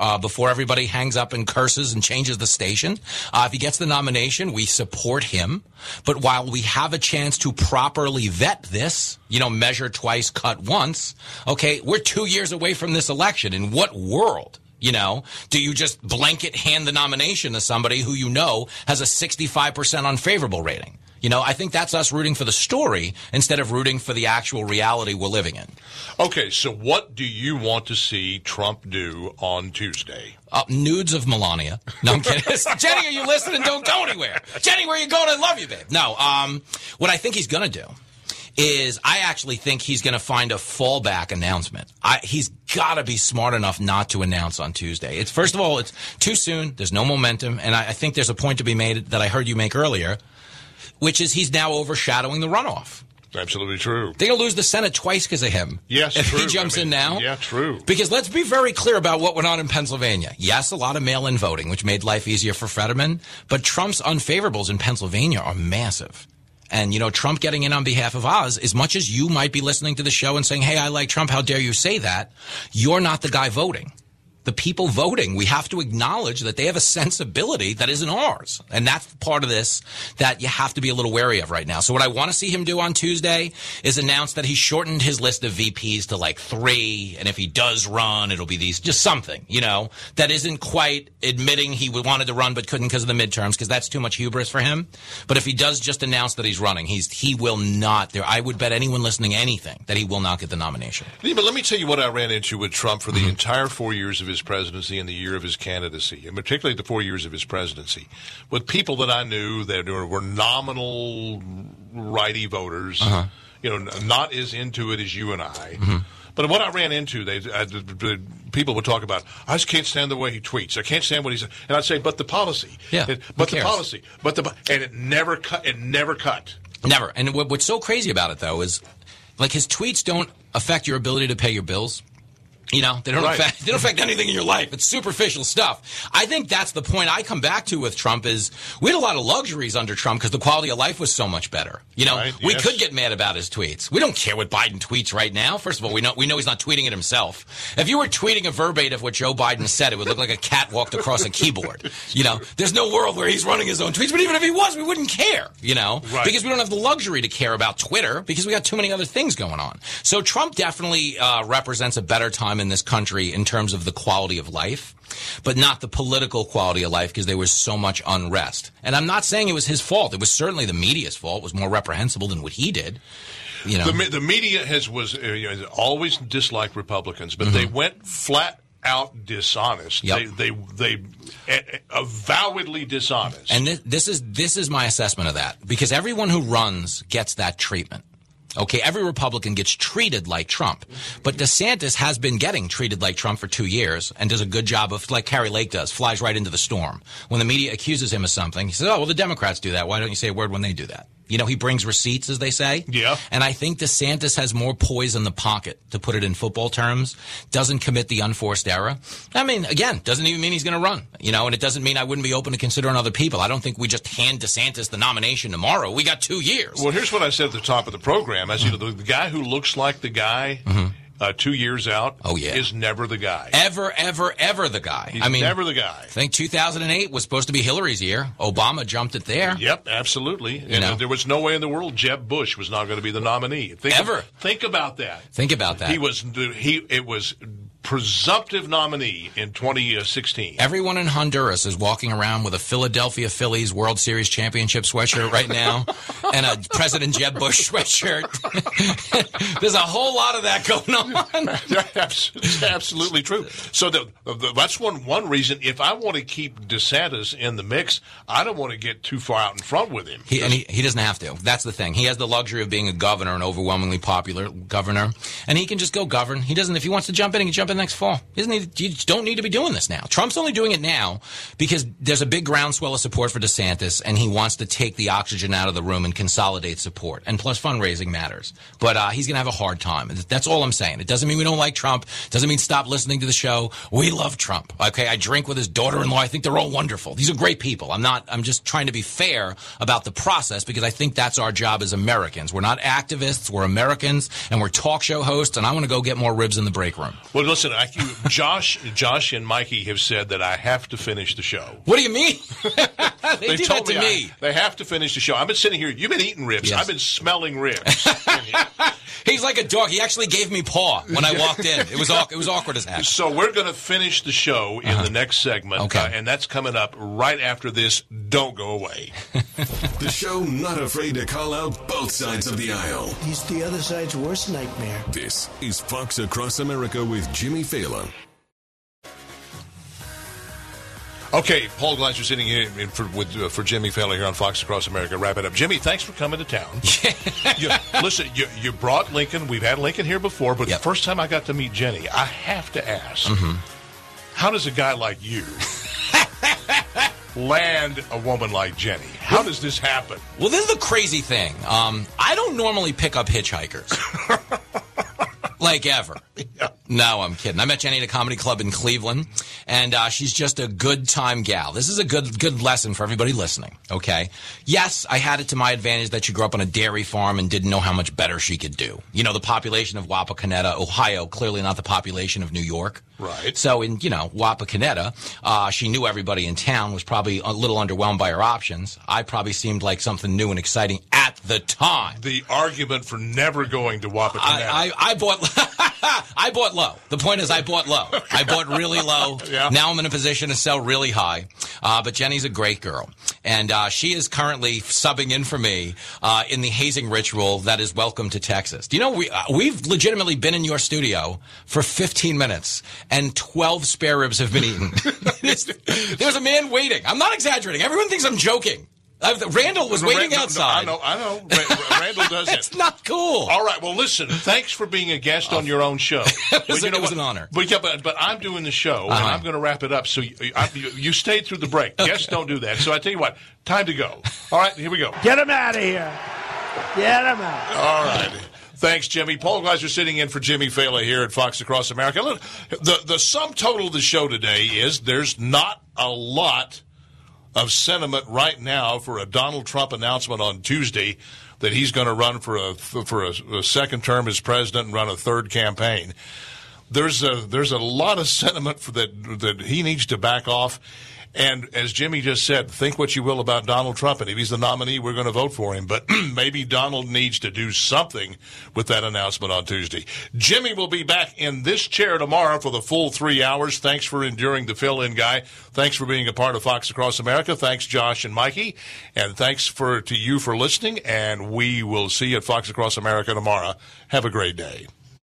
before everybody hangs up and curses and changes the station. If he gets the nomination, we support him. But while we have a chance to properly vet this, measure twice, cut once, okay, we're 2 years away from this election. In what world? Do you just blanket hand the nomination to somebody who has a 65% unfavorable rating? I think that's us rooting for the story instead of rooting for the actual reality we're living in. Okay, so what do you want to see Trump do on Tuesday? Nudes of Melania. No, I'm kidding. Jenny, are you listening? Don't go anywhere. Jenny, where are you going? I love you, babe. No, what I think he's going to do is I actually think he's going to find a fallback announcement. He's got to be smart enough not to announce on Tuesday. First of all, it's too soon. There's no momentum. And I think there's a point to be made that I heard you make earlier, which is he's now overshadowing the runoff. Absolutely true. They're going to lose the Senate twice because of him. Yes, if true. he jumps in now. Yeah, true. Because let's be very clear about what went on in Pennsylvania. Yes, a lot of mail-in voting, which made life easier for Fetterman. But Trump's unfavorables in Pennsylvania are massive. And, Trump getting in on behalf of Oz, as much as you might be listening to the show and saying, hey, I like Trump, how dare you say that, you're not the guy voting. The people voting, we have to acknowledge that they have a sensibility that isn't ours. And that's part of this that you have to be a little wary of right now. So what I want to see him do on Tuesday is announce that he shortened his list of VPs to like 3. And if he does run, it'll be these, just something, that isn't quite admitting he wanted to run but couldn't because of the midterms, because that's too much hubris for him. But if he does just announce that he's running, he will not. I would bet anyone listening anything that he will not get the nomination. Yeah, but let me tell you what I ran into with Trump for the entire 4 years of his presidency and the year of his candidacy, and particularly the 4 years of his presidency, with people that I knew that were nominal righty voters, not as into it as you and I. Mm-hmm. But what I ran into, people would talk about, I just can't stand the way he tweets. I can't stand what he says. And I'd say, but the policy. Yeah, but the policy. And it never cut. Never. And what's so crazy about it, though, is like his tweets don't affect your ability to pay your bills. They don't affect anything in your life. It's superficial stuff. I think that's the point I come back to with Trump is we had a lot of luxuries under Trump because the quality of life was so much better. We could get mad about his tweets. We don't care what Biden tweets right now. First of all, we know he's not tweeting it himself. If you were tweeting a verbatim of what Joe Biden said, it would look like a cat walked across a keyboard. There's no world where he's running his own tweets. But even if he was, we wouldn't care, because we don't have the luxury to care about Twitter because we got too many other things going on. So Trump definitely represents a better time in this country in terms of the quality of life, but not the political quality of life because there was so much unrest. And I'm not saying it was his fault. It was certainly the media's fault. It was more reprehensible than what he did. The media has always disliked Republicans, but they went flat out dishonest. Yep. They avowedly dishonest. And this is my assessment of that, because everyone who runs gets that treatment. Okay, every Republican gets treated like Trump. But DeSantis has been getting treated like Trump for 2 years and does a good job of, like Kari Lake does, flies right into the storm. When the media accuses him of something, he says, oh, well, the Democrats do that. Why don't you say a word when they do that? He brings receipts, as they say. Yeah. And I think DeSantis has more poise in the pocket, to put it in football terms, doesn't commit the unforced error. I mean, again, doesn't even mean he's going to run, and it doesn't mean I wouldn't be open to considering other people. I don't think we just hand DeSantis the nomination tomorrow. We got 2 years. Well, here's what I said at the top of the program. I said, the guy who looks like the guy 2 years out is never the guy. Ever the guy. He's never the guy. I think 2008 was supposed to be Hillary's year. Obama jumped it there. Yep, absolutely. And there was no way in the world Jeb Bush was not going to be the nominee. Think about that. Think about that. It was presumptive nominee in 2016. Everyone in Honduras is walking around with a Philadelphia Phillies World Series championship sweatshirt right now and a President Jeb Bush sweatshirt. There's a whole lot of that going on. That's absolutely true. So that's one reason. If I want to keep DeSantis in the mix, I don't want to get too far out in front with him. He doesn't have to. That's the thing. He has the luxury of being a governor, an overwhelmingly popular governor, and he can just go govern. He doesn't. If he wants to jump in, he can jump in next fall. You don't need to be doing this now. Trump's only doing it now because there's a big groundswell of support for DeSantis, and he wants to take the oxygen out of the room and consolidate support. And plus, fundraising matters. But he's going to have a hard time. That's all I'm saying. It doesn't mean we don't like Trump. It doesn't mean stop listening to the show. We love Trump. Okay, I drink with his daughter-in-law. I think they're all wonderful. These are great people. I'm just trying to be fair about the process because I think that's our job as Americans. We're not activists. We're Americans, and we're talk show hosts, and I want to go get more ribs in the break room. Well, let's Listen, Josh and Mikey have said that I have to finish the show. What do you mean? they do told that to me. They have to finish the show. I've been sitting here. You've been eating ribs. Yes. I've been smelling ribs. He's like a dog. He actually gave me paw when I walked in. It was awkward as heck. So we're going to finish the show in the next segment. Okay. And that's coming up right after this. Don't go away. The show not afraid to call out both sides of the aisle. He's the other side's worst nightmare. This is Fox Across America with Jimmy Fallon. Okay, Paul Gleiser sitting here for Jimmy Fallon here on Fox Across America. Wrap it up. Jimmy, thanks for coming to town. Listen, you brought Lincoln. We've had Lincoln here before, but the first time I got to meet Jenny, I have to ask, how does a guy like you land a woman like Jenny? How does this happen? Well, this is the crazy thing. I don't normally pick up hitchhikers. Like ever. Yeah. No, I'm kidding. I met Jenny at a comedy club in Cleveland, and she's just a good time gal. This is a good lesson for everybody listening, okay? Yes, I had it to my advantage that she grew up on a dairy farm and didn't know how much better she could do. You know, the population of Wapakoneta, Ohio, clearly not the population of New York. Right. So in, Wapakoneta, she knew everybody in town, was probably a little underwhelmed by her options. I probably seemed like something new and exciting at the time. The argument for never going to Wapakoneta. I bought low. The point is I bought low. I bought really low. Yeah. Now I'm in a position to sell really high. But Jenny's a great girl. And she is currently subbing in for me in the hazing ritual that is Welcome to Texas. Do you know, we've legitimately been in your studio for 15 minutes and 12 spare ribs have been eaten. There's a man waiting. I'm not exaggerating. Everyone thinks I'm joking. Randall was waiting outside. I know. Randall does it. It's not cool. All right. Well, listen. Thanks for being a guest on your own show. It was an honor. But I'm doing the show, and I'm going to wrap it up. So you stayed through the break. Okay. Guests don't do that. So I tell you what. Time to go. All right. Here we go. Get him out of here. Get him out. All right. Thanks, Jimmy. Paul Gleiser sitting in for Jimmy Fallon here at Fox Across America. Look, the sum total of the show today is there's not a lot of sentiment right now for a Donald Trump announcement on Tuesday that he's going to run for a second term as president and run a third campaign. There's a lot of sentiment for that he needs to back off. And as Jimmy just said, think what you will about Donald Trump, and if he's the nominee, we're going to vote for him. But maybe Donald needs to do something with that announcement on Tuesday. Jimmy will be back in this chair tomorrow for the full 3 hours. Thanks for enduring the fill-in guy. Thanks for being a part of Fox Across America. Thanks, Josh and Mikey. And thanks to you for listening. And we will see you at Fox Across America tomorrow. Have a great day.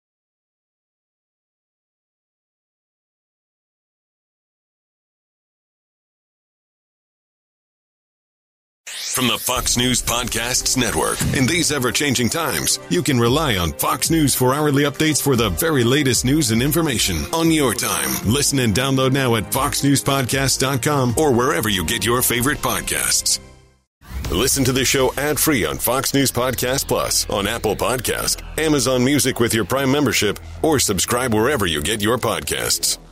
From the Fox News Podcasts Network. In these ever-changing times, you can rely on Fox News for hourly updates for the very latest news and information on your time. Listen and download now at foxnewspodcast.com or wherever you get your favorite podcasts. Listen to the show ad-free on Fox News Podcast Plus, on Apple Podcast, Amazon Music with your Prime membership, or subscribe wherever you get your podcasts.